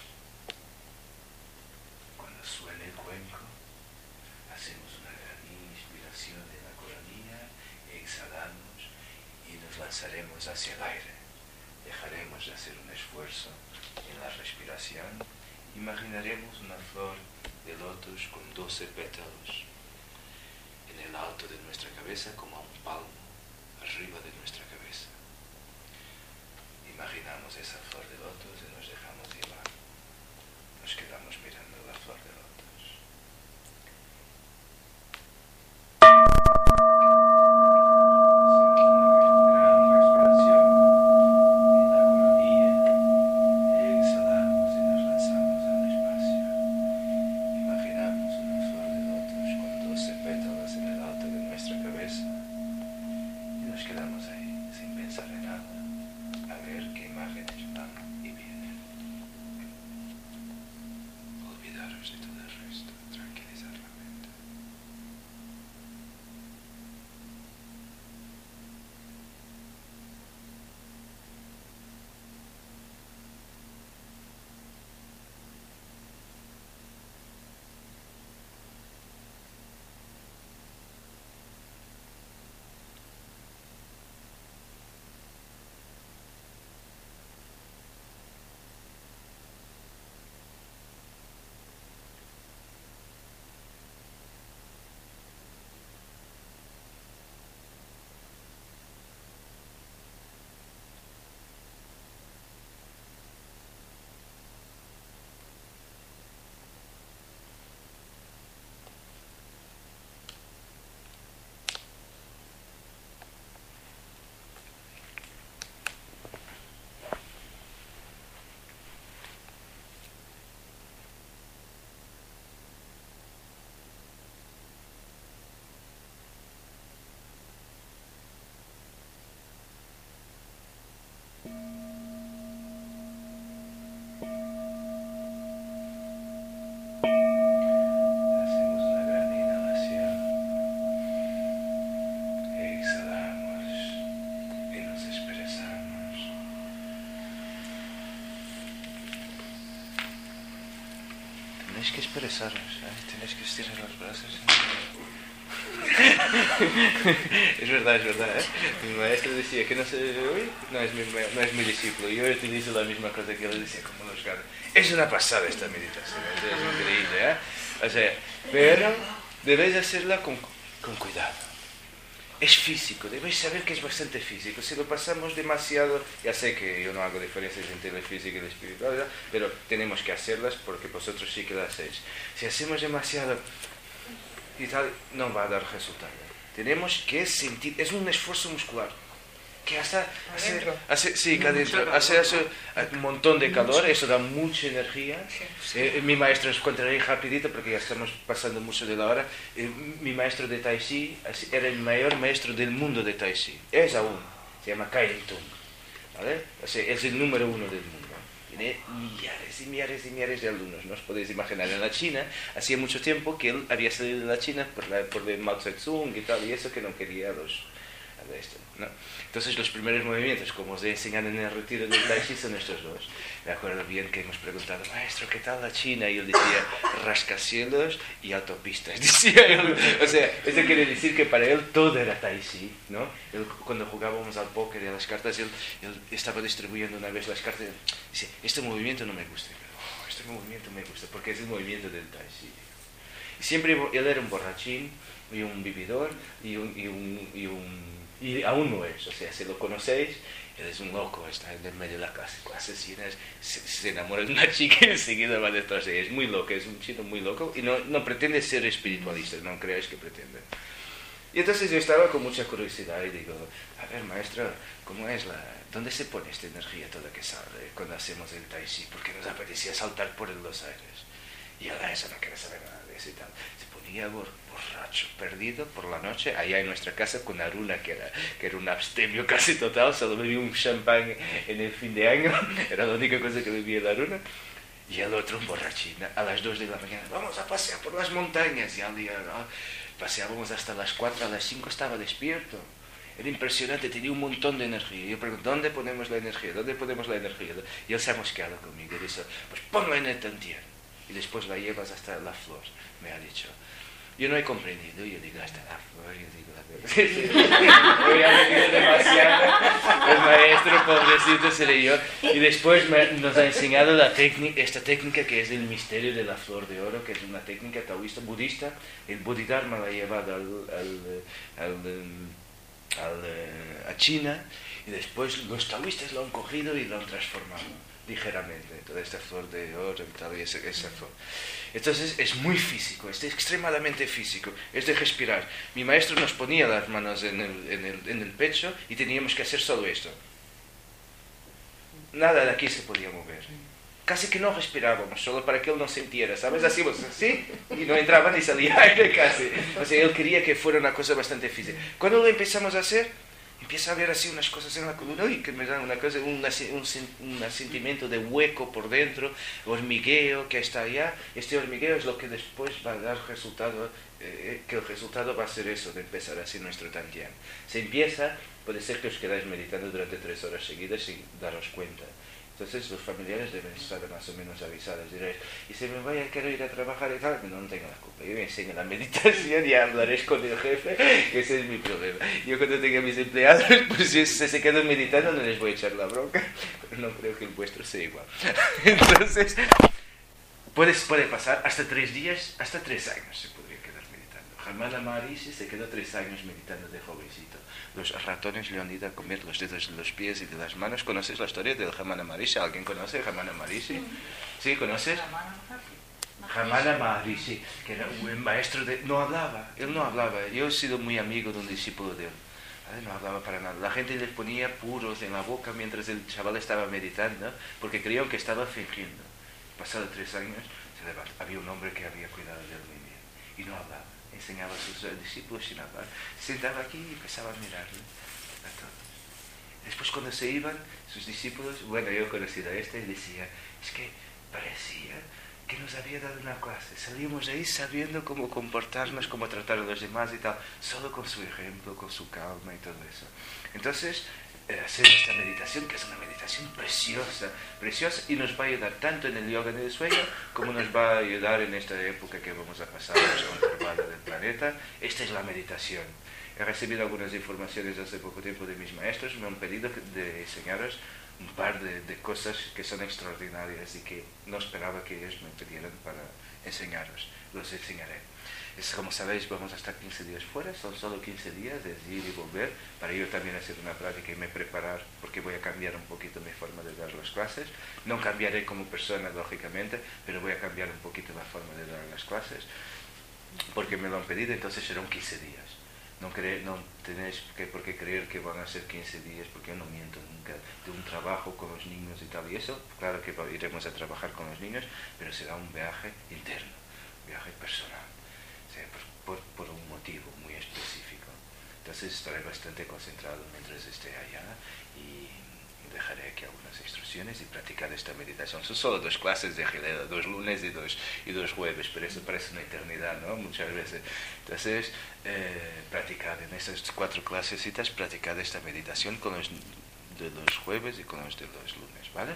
cuando suene el cuenco, hacemos una gran inspiración en la coronilla, exhalamos y nos lanzaremos hacia el aire. Dejaremos de hacer un esfuerzo en la respiración. Imaginaremos una flor de lotus con doce pétalos en el alto de nuestra cabeza, como a un palmo arriba de nuestra cabeza. Imaginamos esa flor de lotus y nos dejamos llevar. Nos quedamos mirando la flor de lotus. De todas tenéis que expresaros, ¿eh? Tenéis que estirar los brazos. Es verdad, es verdad, ¿eh? Mi maestro decía que no se uy, no es mi, no es mi discípulo. Yo utilizo la misma cosa que él decía, como los gatos. Es una pasada esta meditación, es, es increíble, ¿eh? O sea, pero debéis hacerla con, con cuidado. Es físico, debéis saber que es bastante físico. Si lo pasamos demasiado, ya sé que yo no hago diferencias entre el físico y el espiritual, pero tenemos que hacerlas porque vosotros sí que las hacéis. Si hacemos demasiado y tal, no va a dar resultado. Tenemos que sentir, es un esfuerzo muscular que hasta hace, hace, sí, que adentro, hace, hace un montón de calor, eso da mucha energía. Eh, mi maestro, os contaré rapidito porque ya estamos pasando mucho de la hora. Eh, mi maestro de Tai Chi era el mayor maestro del mundo de Tai Chi, es aún, se llama Kai Tung, ¿vale? O sea, es el número uno del mundo. Tiene millares y millares y millares de alumnos, no os podéis imaginar. En la China, hacía mucho tiempo que él había salido de la China por, la, por el Mao Zedong y tal, y eso que no quería los... Esto, ¿no? Entonces los primeros movimientos, como os he enseñado en el retiro del Tai Chi, son estos dos. Me acuerdo bien que hemos preguntado, maestro, ¿qué tal la China? Y él decía, rascacielos y autopistas, decía él. O sea, eso quiere decir que para él todo era Tai Chi, ¿no? Él, cuando jugábamos al póker y a las cartas, él, él estaba distribuyendo una vez las cartas y dice, este movimiento no me gusta, pero oh, este movimiento me gusta porque es el movimiento del Tai Chi. Y siempre él era un borrachín y un vividor y un... Y un, y un y aún no es, o sea, si lo conocéis, él es un loco, está en el medio de la clase, clase china, se, se enamora de una chica y enseguida va detrás de ella, es muy loco, es un chino muy loco y no, no pretende ser espiritualista, no creáis que pretende. Y entonces yo estaba con mucha curiosidad y digo, a ver maestro, ¿cómo es la, dónde se pone esta energía toda que sale cuando hacemos el Tai Chi? Porque nos apetecía saltar por los aires. Y él, eso no quiere saber nada de eso y tal. Se ponía borracho, perdido por la noche, allá en nuestra casa con Aruna, que era, que era un abstemio casi total, solo bebía un champán en el fin de año, era la única cosa que bebía la Aruna. Y el otro, un borrachín, a las dos de la mañana, vamos a pasear por las montañas. Y al día, ¿no? Paseábamos hasta las cuatro, a las cinco estaba despierto. Era impresionante, tenía un montón de energía. Yo pregunto, ¿dónde ponemos la energía? ¿Dónde ponemos la energía? Y él se ha mosqueado conmigo y dice, pues ponla en el tantien y después la llevas hasta la flor, me ha dicho. Yo no he comprendido, yo digo, hasta la flor, yo digo, la verdad. Yo ya me digo demasiado, el maestro, pobrecito, seré yo. Y después me, nos ha enseñado la técnica, esta técnica que es el misterio de la flor de oro, que es una técnica taoísta, budista. El Bodhidharma la ha llevado al, al, al, al, a China, y después los taoístas lo han cogido y lo han transformado ligeramente, toda esta flor de oro y tal, y esa, esa flor. Entonces es muy físico, es extremadamente físico, es de respirar. Mi maestro nos ponía las manos en el, en el, en el pecho y teníamos que hacer solo esto. Nada de aquí se podía mover. Casi que no respirábamos, solo para que él no sintiera, ¿sabes? Hacíamos así y no entraba ni salía aire casi. O sea, él quería que fuera una cosa bastante física. Cuando lo empezamos a hacer, empieza a ver así unas cosas en la columna y que me dan una cosa, una, un, un sentimiento de hueco por dentro, hormigueo que está allá. Este hormigueo es lo que después va a dar resultado, eh, que el resultado va a ser eso, de empezar así nuestro tantien. Se empieza, puede ser que os quedáis meditando durante tres horas seguidas sin daros cuenta. Entonces los familiares deben estar más o menos avisados. Diréis, y si me voy a querer ir a trabajar y tal, no tengo la culpa. Yo me enseño la meditación y hablaréis con el jefe, que ese es mi problema. Yo cuando tenga mis empleados, pues si se quedan meditando no les voy a echar la bronca, pero no creo que el vuestro sea igual. Entonces, puede, puede pasar hasta tres días, hasta tres años se podría quedar meditando. Ramana Maharishi se quedó tres años meditando de jovencito. Los ratones le han ido a comer los dedos de los pies y de las manos. ¿Conoces la historia del Ramana Maharishi? ¿Alguien conoce Ramana Maharishi? ¿Sí? ¿Conoces? Ramana Maharishi, que era un buen maestro de... No hablaba, él no hablaba. Yo he sido muy amigo de un discípulo de él. No hablaba para nada. La gente le ponía puros en la boca mientras el chaval estaba meditando, porque creían que estaba fingiendo. Pasados tres años, se levantó. Había un hombre que había cuidado de él muy bien y no hablaba. Enseñaba a sus discípulos sin hablar. Se sentaba aquí y empezaba a mirarle a todos. Después cuando se iban, sus discípulos, bueno, yo he conocido a este y decía, es que parecía que nos había dado una clase. Salíamos de ahí sabiendo cómo comportarnos, cómo tratar a los demás y tal, solo con su ejemplo, con su calma y todo eso. Entonces, eh, hacer esta meditación, que es una meditación preciosa, preciosa, y nos va a ayudar tanto en el yoga del sueño, como nos va a ayudar en esta época que vamos a pasar conservada del planeta. Esta es la meditación. He recibido algunas informaciones hace poco tiempo de mis maestros, me han pedido de enseñaros un par de, de cosas que son extraordinarias y que no esperaba que ellos me pidieran para enseñaros. Los enseñaré. Es, como sabéis, vamos a estar quince días fuera, son solo quince días de ir y volver, para yo también hacer una práctica y me preparar, porque voy a cambiar un poquito mi forma de dar las clases. No cambiaré como persona, lógicamente, pero voy a cambiar un poquito la forma de dar las clases, porque me lo han pedido, entonces serán quince días. No, cre no tenéis que, por qué creer que van a ser quince días, porque yo no miento nunca, de un trabajo con los niños y tal, y eso, claro que iremos a trabajar con los niños, pero será un viaje interno, un viaje personal. Por, por un motivo muy específico. Entonces estaré bastante concentrado mientras esté allá y dejaré aquí algunas instrucciones y practicar esta meditación. Son solo dos clases de Gileda, dos lunes y dos, y dos jueves, pero eso parece una eternidad, ¿no? Muchas veces. Entonces, eh, practicar en esas cuatro clasecitas, practicar esta meditación con los de los jueves y con los de los lunes, ¿vale?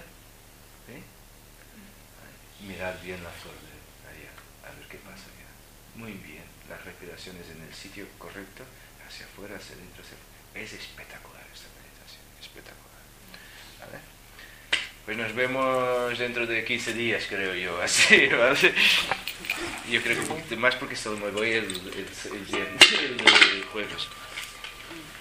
¿Sí? Mirar bien la flor de allá, a ver qué pasa allá. Muy bien. Las respiraciones en el sitio correcto, hacia afuera, hacia adentro, hacia afuera. Es espectacular esta meditación, espectacular. ¿Vale? Pues nos vemos dentro de quince días, creo yo, así, ¿vale? Yo creo que un poquito más porque solo me voy el, el, el, el, el jueves.